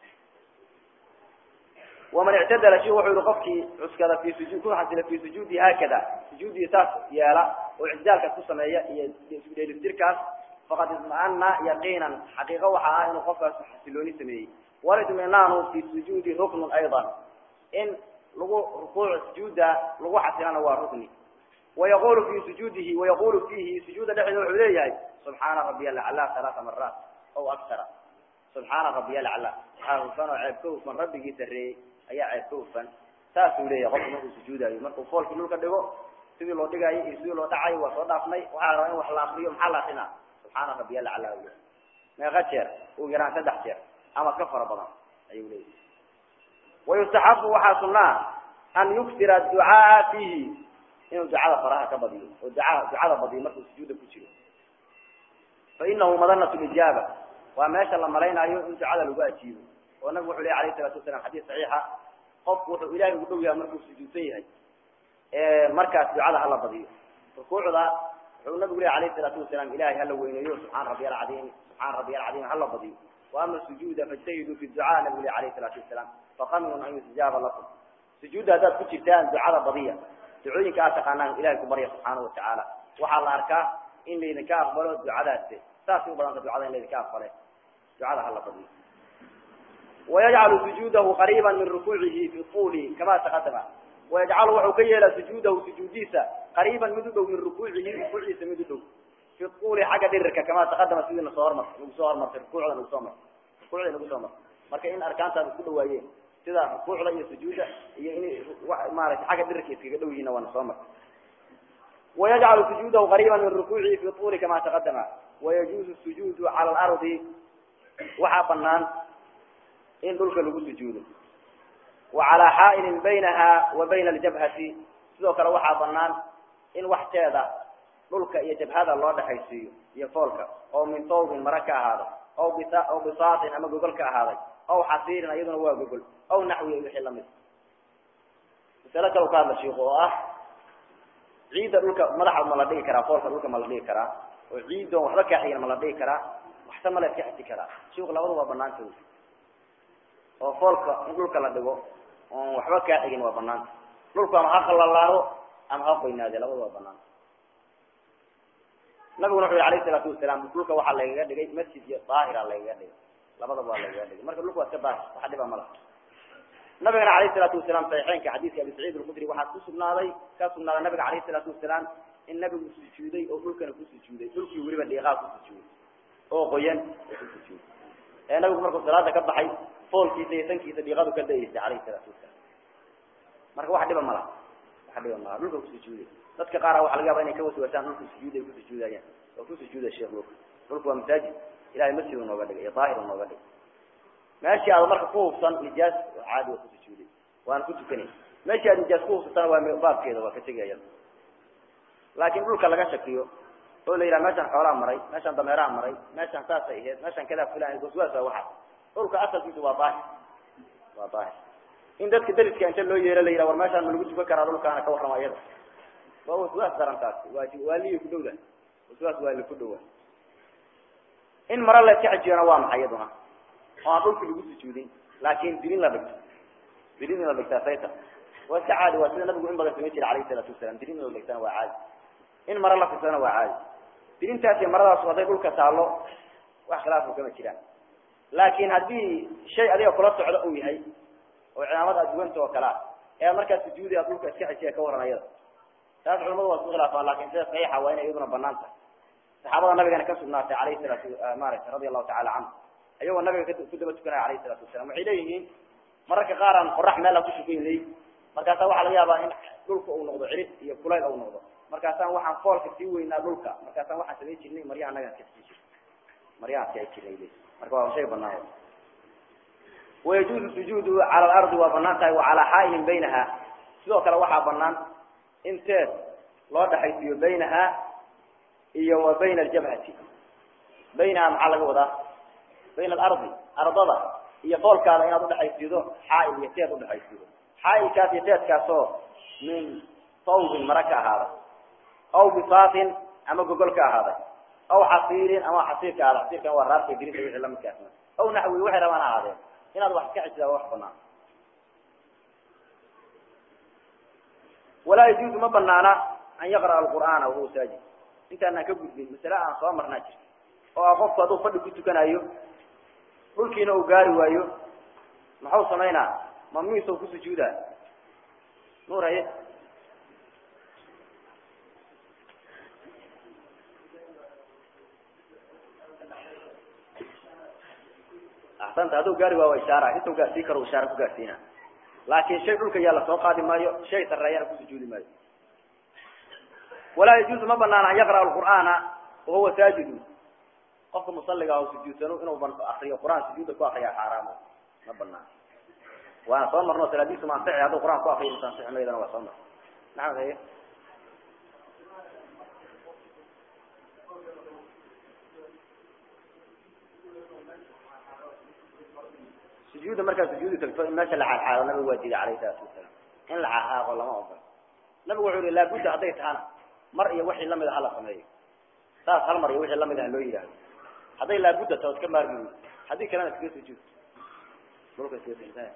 ومن اعتدل شيء وحول قفكي عسكر في سجود كل حد في سجودي هكذا سجودي ساس يالا واعتدالك كسمية يسجد للتركاس فقد اطمأنا يقينا حقيقة وحاء إنه قفك حسلوني سميه ورد منانه في سجود ركن أيضا إن لغو ركوع السجود لغو حسنان هو ركني ويقول في سجوده ويقول فيه سجود دحين العليا سبحان ربي الأعلى ثلاث مرات أو أكثر سبحان ربي الأعلى سبحانه فانو عيبكوف من ربي سري أي عيبكوفا ساسو ليه قفنا سجوده يمرقوا فول في نولك دقو سيدي لو دقاي سيدي لو دعاي وصدقني وحارين وحلاقريهم حلاقنا سبحان ربي الأعلى ما غتير وقران سدح أما كفر بضان أيوه ليه ويستحب وحاصلنا أن يكثر الدعاء فيه إنه دعاء فراها كبضي والدعاء دعاء بضي مركز سجود كتير فإنه مظنة الإجابة وما شاء الله مرينا أيوه أنت على لقاء ونبوح عليه عليه الصلاة والسلام حديث صحيحة قف وإلهي يقول يا مركز سجوديه مركز دعاء الله بضي ركوع ذا النبي عليه الصلاة والسلام إلهي هلا وينيو سبحان ربي العظيم سبحان ربي العظيم هلا بضي وأما السجود فاجتهدوا في الدعاء نبي عليه الصلاة والسلام فقمن أن يستجاب لكم سجود هذا كتير دعاء بضية دعوين كأتقنا إلهي كبرية سبحانه وتعالى وحال أركاه إن لي نكاف بلو دعاء ذاته ساسي بلانك دعاء إن لي نكاف بلو دعاء هلا بضية ويجعل سجوده قريبا من ركوعه في الطول كما تقدم ويجعله وحكيل سجوده سجوديسا قريبا مدده من ركوعه ركوعه مدده في الطول حاجة دركة كما تقدم سيدنا صور مصر نقصور مصر ركوع نقصور مصر ركوع نقصور مصر marka in arkaanta ku dhawaayeen sida rukuucda iyo sujuuda iyo in maaragtay xaga dirkiisa kaga dhawiina wana soo mar ويجعل سجوده قريبا من ركوعه في طول كما تقدم ويجوز السجود على الارض وحبنان ان دولك لو سجوده وعلى حائل بينها وبين الجبهه sidoo kale waxa banaan in waxteeda dhulka iyo jabhada loo dhaxaysiyo iyo foolka oo min tawbin maraka ahaado أو بسا أو بساط أما جوجل كهذا أو حصير أيضا هو جوجل أو نحو يحل مثل مثلا لو كان الشيخ آه عيد لك ملح ملدي كرا فورك لك ملدي كرا وعيد وحركة حين ملدي كرا واحتمل كحتي كرا شغل أول وبنان توه وفورك نقول كلا دجو وحركة حين وبنان لك ما أخل الله أم أخوي نادي أول وبنان نبي نحوي عليه الصلاة والسلام بقولك واحد لا يجدي مسجد طاهر لا يجدي لا بدو ولا يجدي مركب لك واتباع واحد يبقى ملك نبينا عليه الصلاة والسلام صحيحين كحديث أبي سعيد الخدري واحد كسبنا عليه كسبنا النبي عليه الصلاة والسلام النبي سجودي أو بقولك أنا سجودي بقولك يوري بدي أخاف سجود أو قيان سجود النبي مركب صلاة كبر حي فول كيسة تنكي تبي غادو كده يجي عليه الصلاة والسلام مركب واحد يبقى ملك واحد يبقى ملك بقولك سجودي dadka qaar waxa laga yaabaa inay ka waswaasaan dhulka sujuuday ku sujuudayaan oo ku sujuuda sheekh dhulka dhulku waa masaajid ilaahay masjid uu nooga dhigay daahir uu nooga dhigay meeshii aad marka ku hubsan nijaas caadi ku sujuuday waan ku tukanay meeshii aad nijaas ku hubsan waa baabkeeda waa ka tagayaan laakiin dhulka laga shakiyo oo la yiraahdo meeshan xoolaha maray meeshan dameeraha maray meeshan saas ay ahayd meeshan kala filaan waswaas waxa dhulka asalkiisu waa daahir waa daahir in dadka dariska inta loo yeero la yiraahdo war meeshan ma lagu tukan karaa dhulkaana ka warramayada وهو سواس درنتاس والي كدودا وسواس والي كدودا إن مرة لا تعجي روام حيدها وأقول في الوجود سجودين لكن دين لا بد دين لا بد سايتا والسعادة وسيدنا نبي إنبغي سميتي عليه الصلاة والسلام دين لا بد سنة وعاد إن مرة لا في سنة وعاد دين تأتي مرة صوتي يقول كسالو وخلافه كما كلام لكن هذه شيء هذه كلها على قوي هي وعلامات أدوان توكلات هي مركز سجودي أقول كسيح شيء كورنا يلا هذا علماء وصغرى لكن هي صحيحة وين أيضا بنانته صحابة النبي كان كسر الناس عليه الصلاة مارس رضي الله تعالى عنه أيوة النبي كتب كتب عليه الصلاة والسلام وعليه مرة كقارن قرح ما لا تشوفين لي مرة سوا على يابا إن دولك أو نقض عريس يقولي أو نقض مرة سوا واحد فول كتيوي إن دولك مرة سوا واحد سوي شيء مريان نجا كتير مريان كي كذي لي مرة شيء بناه ويجوز السجود على الأرض وبنانته وعلى حائل بينها سواء كلا واحد بنان انت لا دحيث بينها هي وبين الجبهة بينها مع الوضع بين الأرض أرضها هي فولك على إنه ضد حيثيده حائل يتيد ضد حيثيده حائل كات يتيد كاسو من طوب المركة هذا أو بساط أما جوجل كهذا أو حصير أما حصير كهذا حصير كان ورات يجري في علم كاسنا أو نحوي واحد وانا هذا هنا الواحد كعس له وحنا ولا يجوز ما بنانا أن يقرأ القرآن وهو ساجد أنت أنا كبد مثلا عن صامر ناجح أو أقف هذا فد كنت كان أيوه قل كنا وجاري وأيوه ما هو سمينا ممنوع يسوي سجودا نور هي أحسنت هذا وجاري وهو إشارة أنت وجاري كرو إشارة وجارينا لكن شيء قل كي يلا سوق هذا ما شيء ترى سجود ما ولا يجوز ما بنانا أن يقرأ القرآن وهو ساجد قف مصلي أو سجود إنه بن أخري القرآن سجود كواخي حرام ما بنانا وأنا صامر نص الحديث مع صحيح هذا القرآن كواخي إنسان صحيح ما إذا هو صامر نعم هي سجود مركز سجود تكفي الناس اللي على الحال النبي وجد عليه الصلاة والسلام إن العها ولا ما أفضل نبي وعلي لا بد أعطيت أنا مرء وحي لم يدخل قمي تاس هل مرء وحي لم يدخل له هذا لا بد تود كم مرة هذه كلام سجود سجود بقول سجود سجود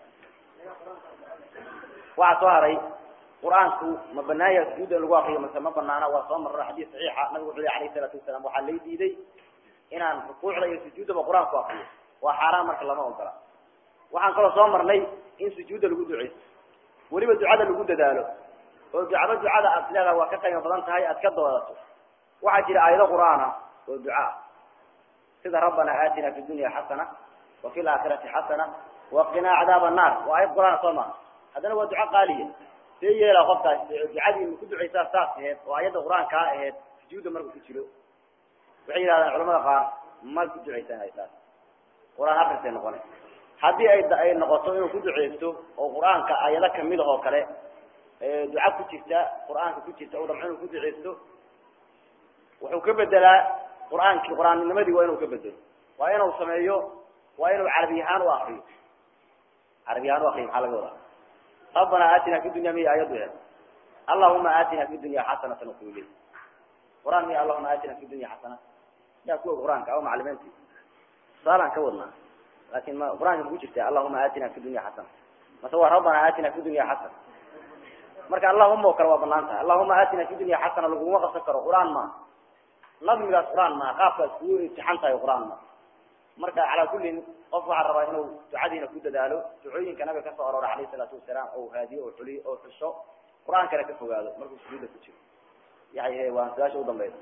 وعطاري قرآنك ما بنايا سجود الواقع مثلا ما بنانا وصام الحديث صحيح نبي وعلي عليه الصلاة والسلام وحلي ديدي إن أن ركوع عليه سجود بقرآن واقع وحرام مرك لما أقول waxaan kala soo marnay in sujuuda lagu duceeyo waliba ducada lagu dadaalo oo ducada ducada aflada waa ka qayb badan tahay aad ka doodato waxa jira aayado quraana oo ducaa sida rabbana aatina fid dunya hasana wa fil aakhirati hasana wa qina adhaban nar wa ayat quraana soma hadana waa duca qaaliye teeyela qofkaas ducadii ku duceysaa saafeed oo aayada quraanka ahayd sujuuda markuu ku jiro waxay yiraahdaan culimada qaar ma ku duceysan haysaa quraan akhriska noqonay haddii ay ay noqoto inuu ku duceysto oo quraanka ayada kamid ah oo kale ee duca ku jirta quraanka ku jirta oo dhammaan ku duceysto wuxuu ka bedelaa quraanka quraannimadii waa inuu ka bedelo waa inuu sameeyo waa inuu carabi ahaan u akhriyo carabi ahaan u akhriyo maxaa laga wadaa rabbana aatina fid dunya min ayatuha allahumma aatina fid dunya hasanatan wa qul quraan ya allahumma aatina fid dunya hasanatan ya kuwa quraanka oo macallimiintii saalan ka wadnaa لكن ما قرآن يقول جدا اللهم آتنا في الدنيا حسنة ما سوى ربنا آتنا في الدنيا حسنة مرك اللهم وكروا بلانتا اللهم آتنا في الدنيا حسنة لو ما قصكر قرآن ما نظم القرآن ما قاف سوري امتحانته القرآن ما مرك على كل قفوا على الرأيين تعدينا كود دالو تعين كنبي كسر عليه الصلاة والسلام أو هادي أو حلي أو في الشو قرآن كان كفوا هذا مرك سجود كتير يعني هو وانساش وضم بيت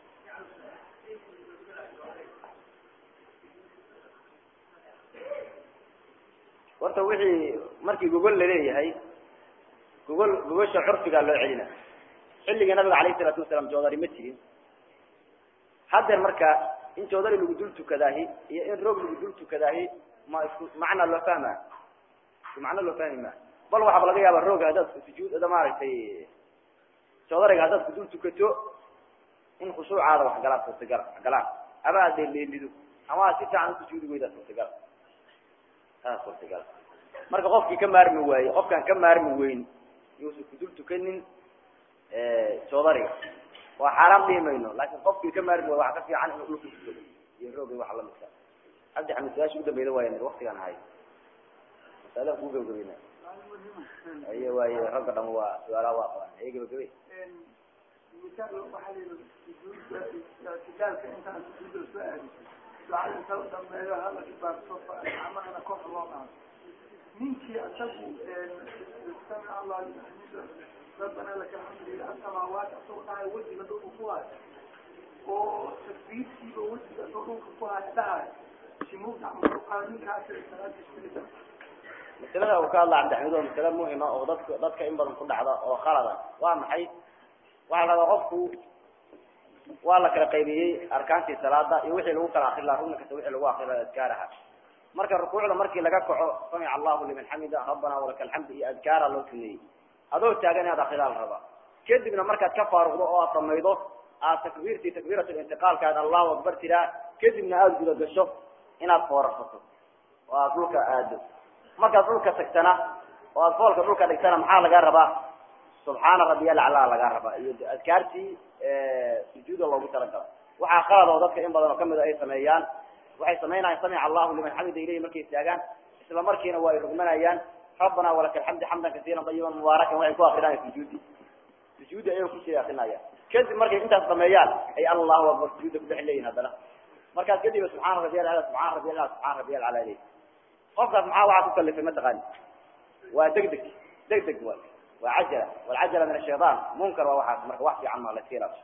warta wixii markii gogol leeyahay gogol gogosha xurfiga loo celina xilliga nabiga kaleey salaatu wasalaam joodari ma jirin hadda marka in joodari lagu dul tukadahay iyo in roog lagu dul tukadahay ma isku macna loo fahma macna loo fahma bal waxa laga yaabaa roog hadaad sujuud ada maartay joodariga hadaad ku dul tukato in khushuucaada wax galaad suurtagal galaan abaad leelido ama si fiican sujuud weyda suurtagal suurtagal marka qofkii ka maarmi waayo qofkan ka maarmi weyn yuusuf ku dul tukanin ee joodariga waa xaraam dhimayno laakiin qofkii ka maarmi waayo waxa ka fiican inuu dhulka ku tukado iyo roogay wax la mid ah hadda xamid su'aashu dambeeyay waayeen waqtigan hay masala ku gabagabina ayo waayo ragga dhan waa su'aala waa qaban ay gabagabay een misaal waxa la yiraahdaa sidaalka inta aan ku dul su'aali لعل سوف تميلها هذا كبار صفة عملنا كفر وقع منك أتبو سمع الله ربنا لك الحمد لله السماوات أصوتها ودي بدون قوات وتثبيت فيه ودي بدون قوات دعاء شموت عم القانون كاسر الثلاث الشريطة مثلا وكان الله عبد الحميد مثلا مهمة وضدك ضدك إن بدن كل عضاء وخالدا وامحي وعلى وقفه والله كلا قيبيه أركان في الصلاة يوحي له كلا آخر الله إنك توحي له آخر أذكارها مرك الركوع لمرك لقى سمع الله لمن حمده ربنا ولك الحمد أذكار الله كني هذول تاجني هذا خلال هذا كذب من مرك كفار وضوء طميضه التكبير في تكبيرة الانتقال كان الله أكبر ترى كذب من أرجل الشوف inaad foorarsato oo aad dhulka aado markaad dhulka tagtana oo aad foolka dhulka dhigtana maxaa laga rabaa subxaana rabbiyal aclaa laga rabaa iyo adkaartii sujuuda loogu talagalay waxaa qalad oo dadka in badan oo kamid ay sameeyaan waxay sameynayaan samica allahu liman xamida ilayhi markay istaagaan isla markiina waa ay rugmanayaan rabbana walaka alxamdu xamdan kasiiran tayiban mubaarakan waxay ku akrinayaan sujuudi sujuudi ayay ku sii akrinayaan kadib markay intaas sameeyaan ay allahu akbar sujuuda ku dhex leeyihiin haddana markaas kadib subxaana rabbiyal aclaa subxaana rabbiyal aclaa subxaana rabbiyal aclaa leeyihin qofkaas maxaa waxaa ku kalifay mataqaani waa degdeg degdeg waa waa cajala walcajala min ashaytaan munkar waa waxaas marka wax fiican ma la iskiilaaso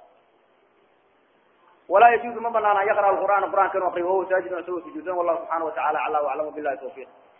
ولا يجوز من بنانا يقرأ القرآن القرآن كانوا يقرأ وهو ساجد وسوى سجودا والله سبحانه وتعالى على وأعلم بالله التوفيق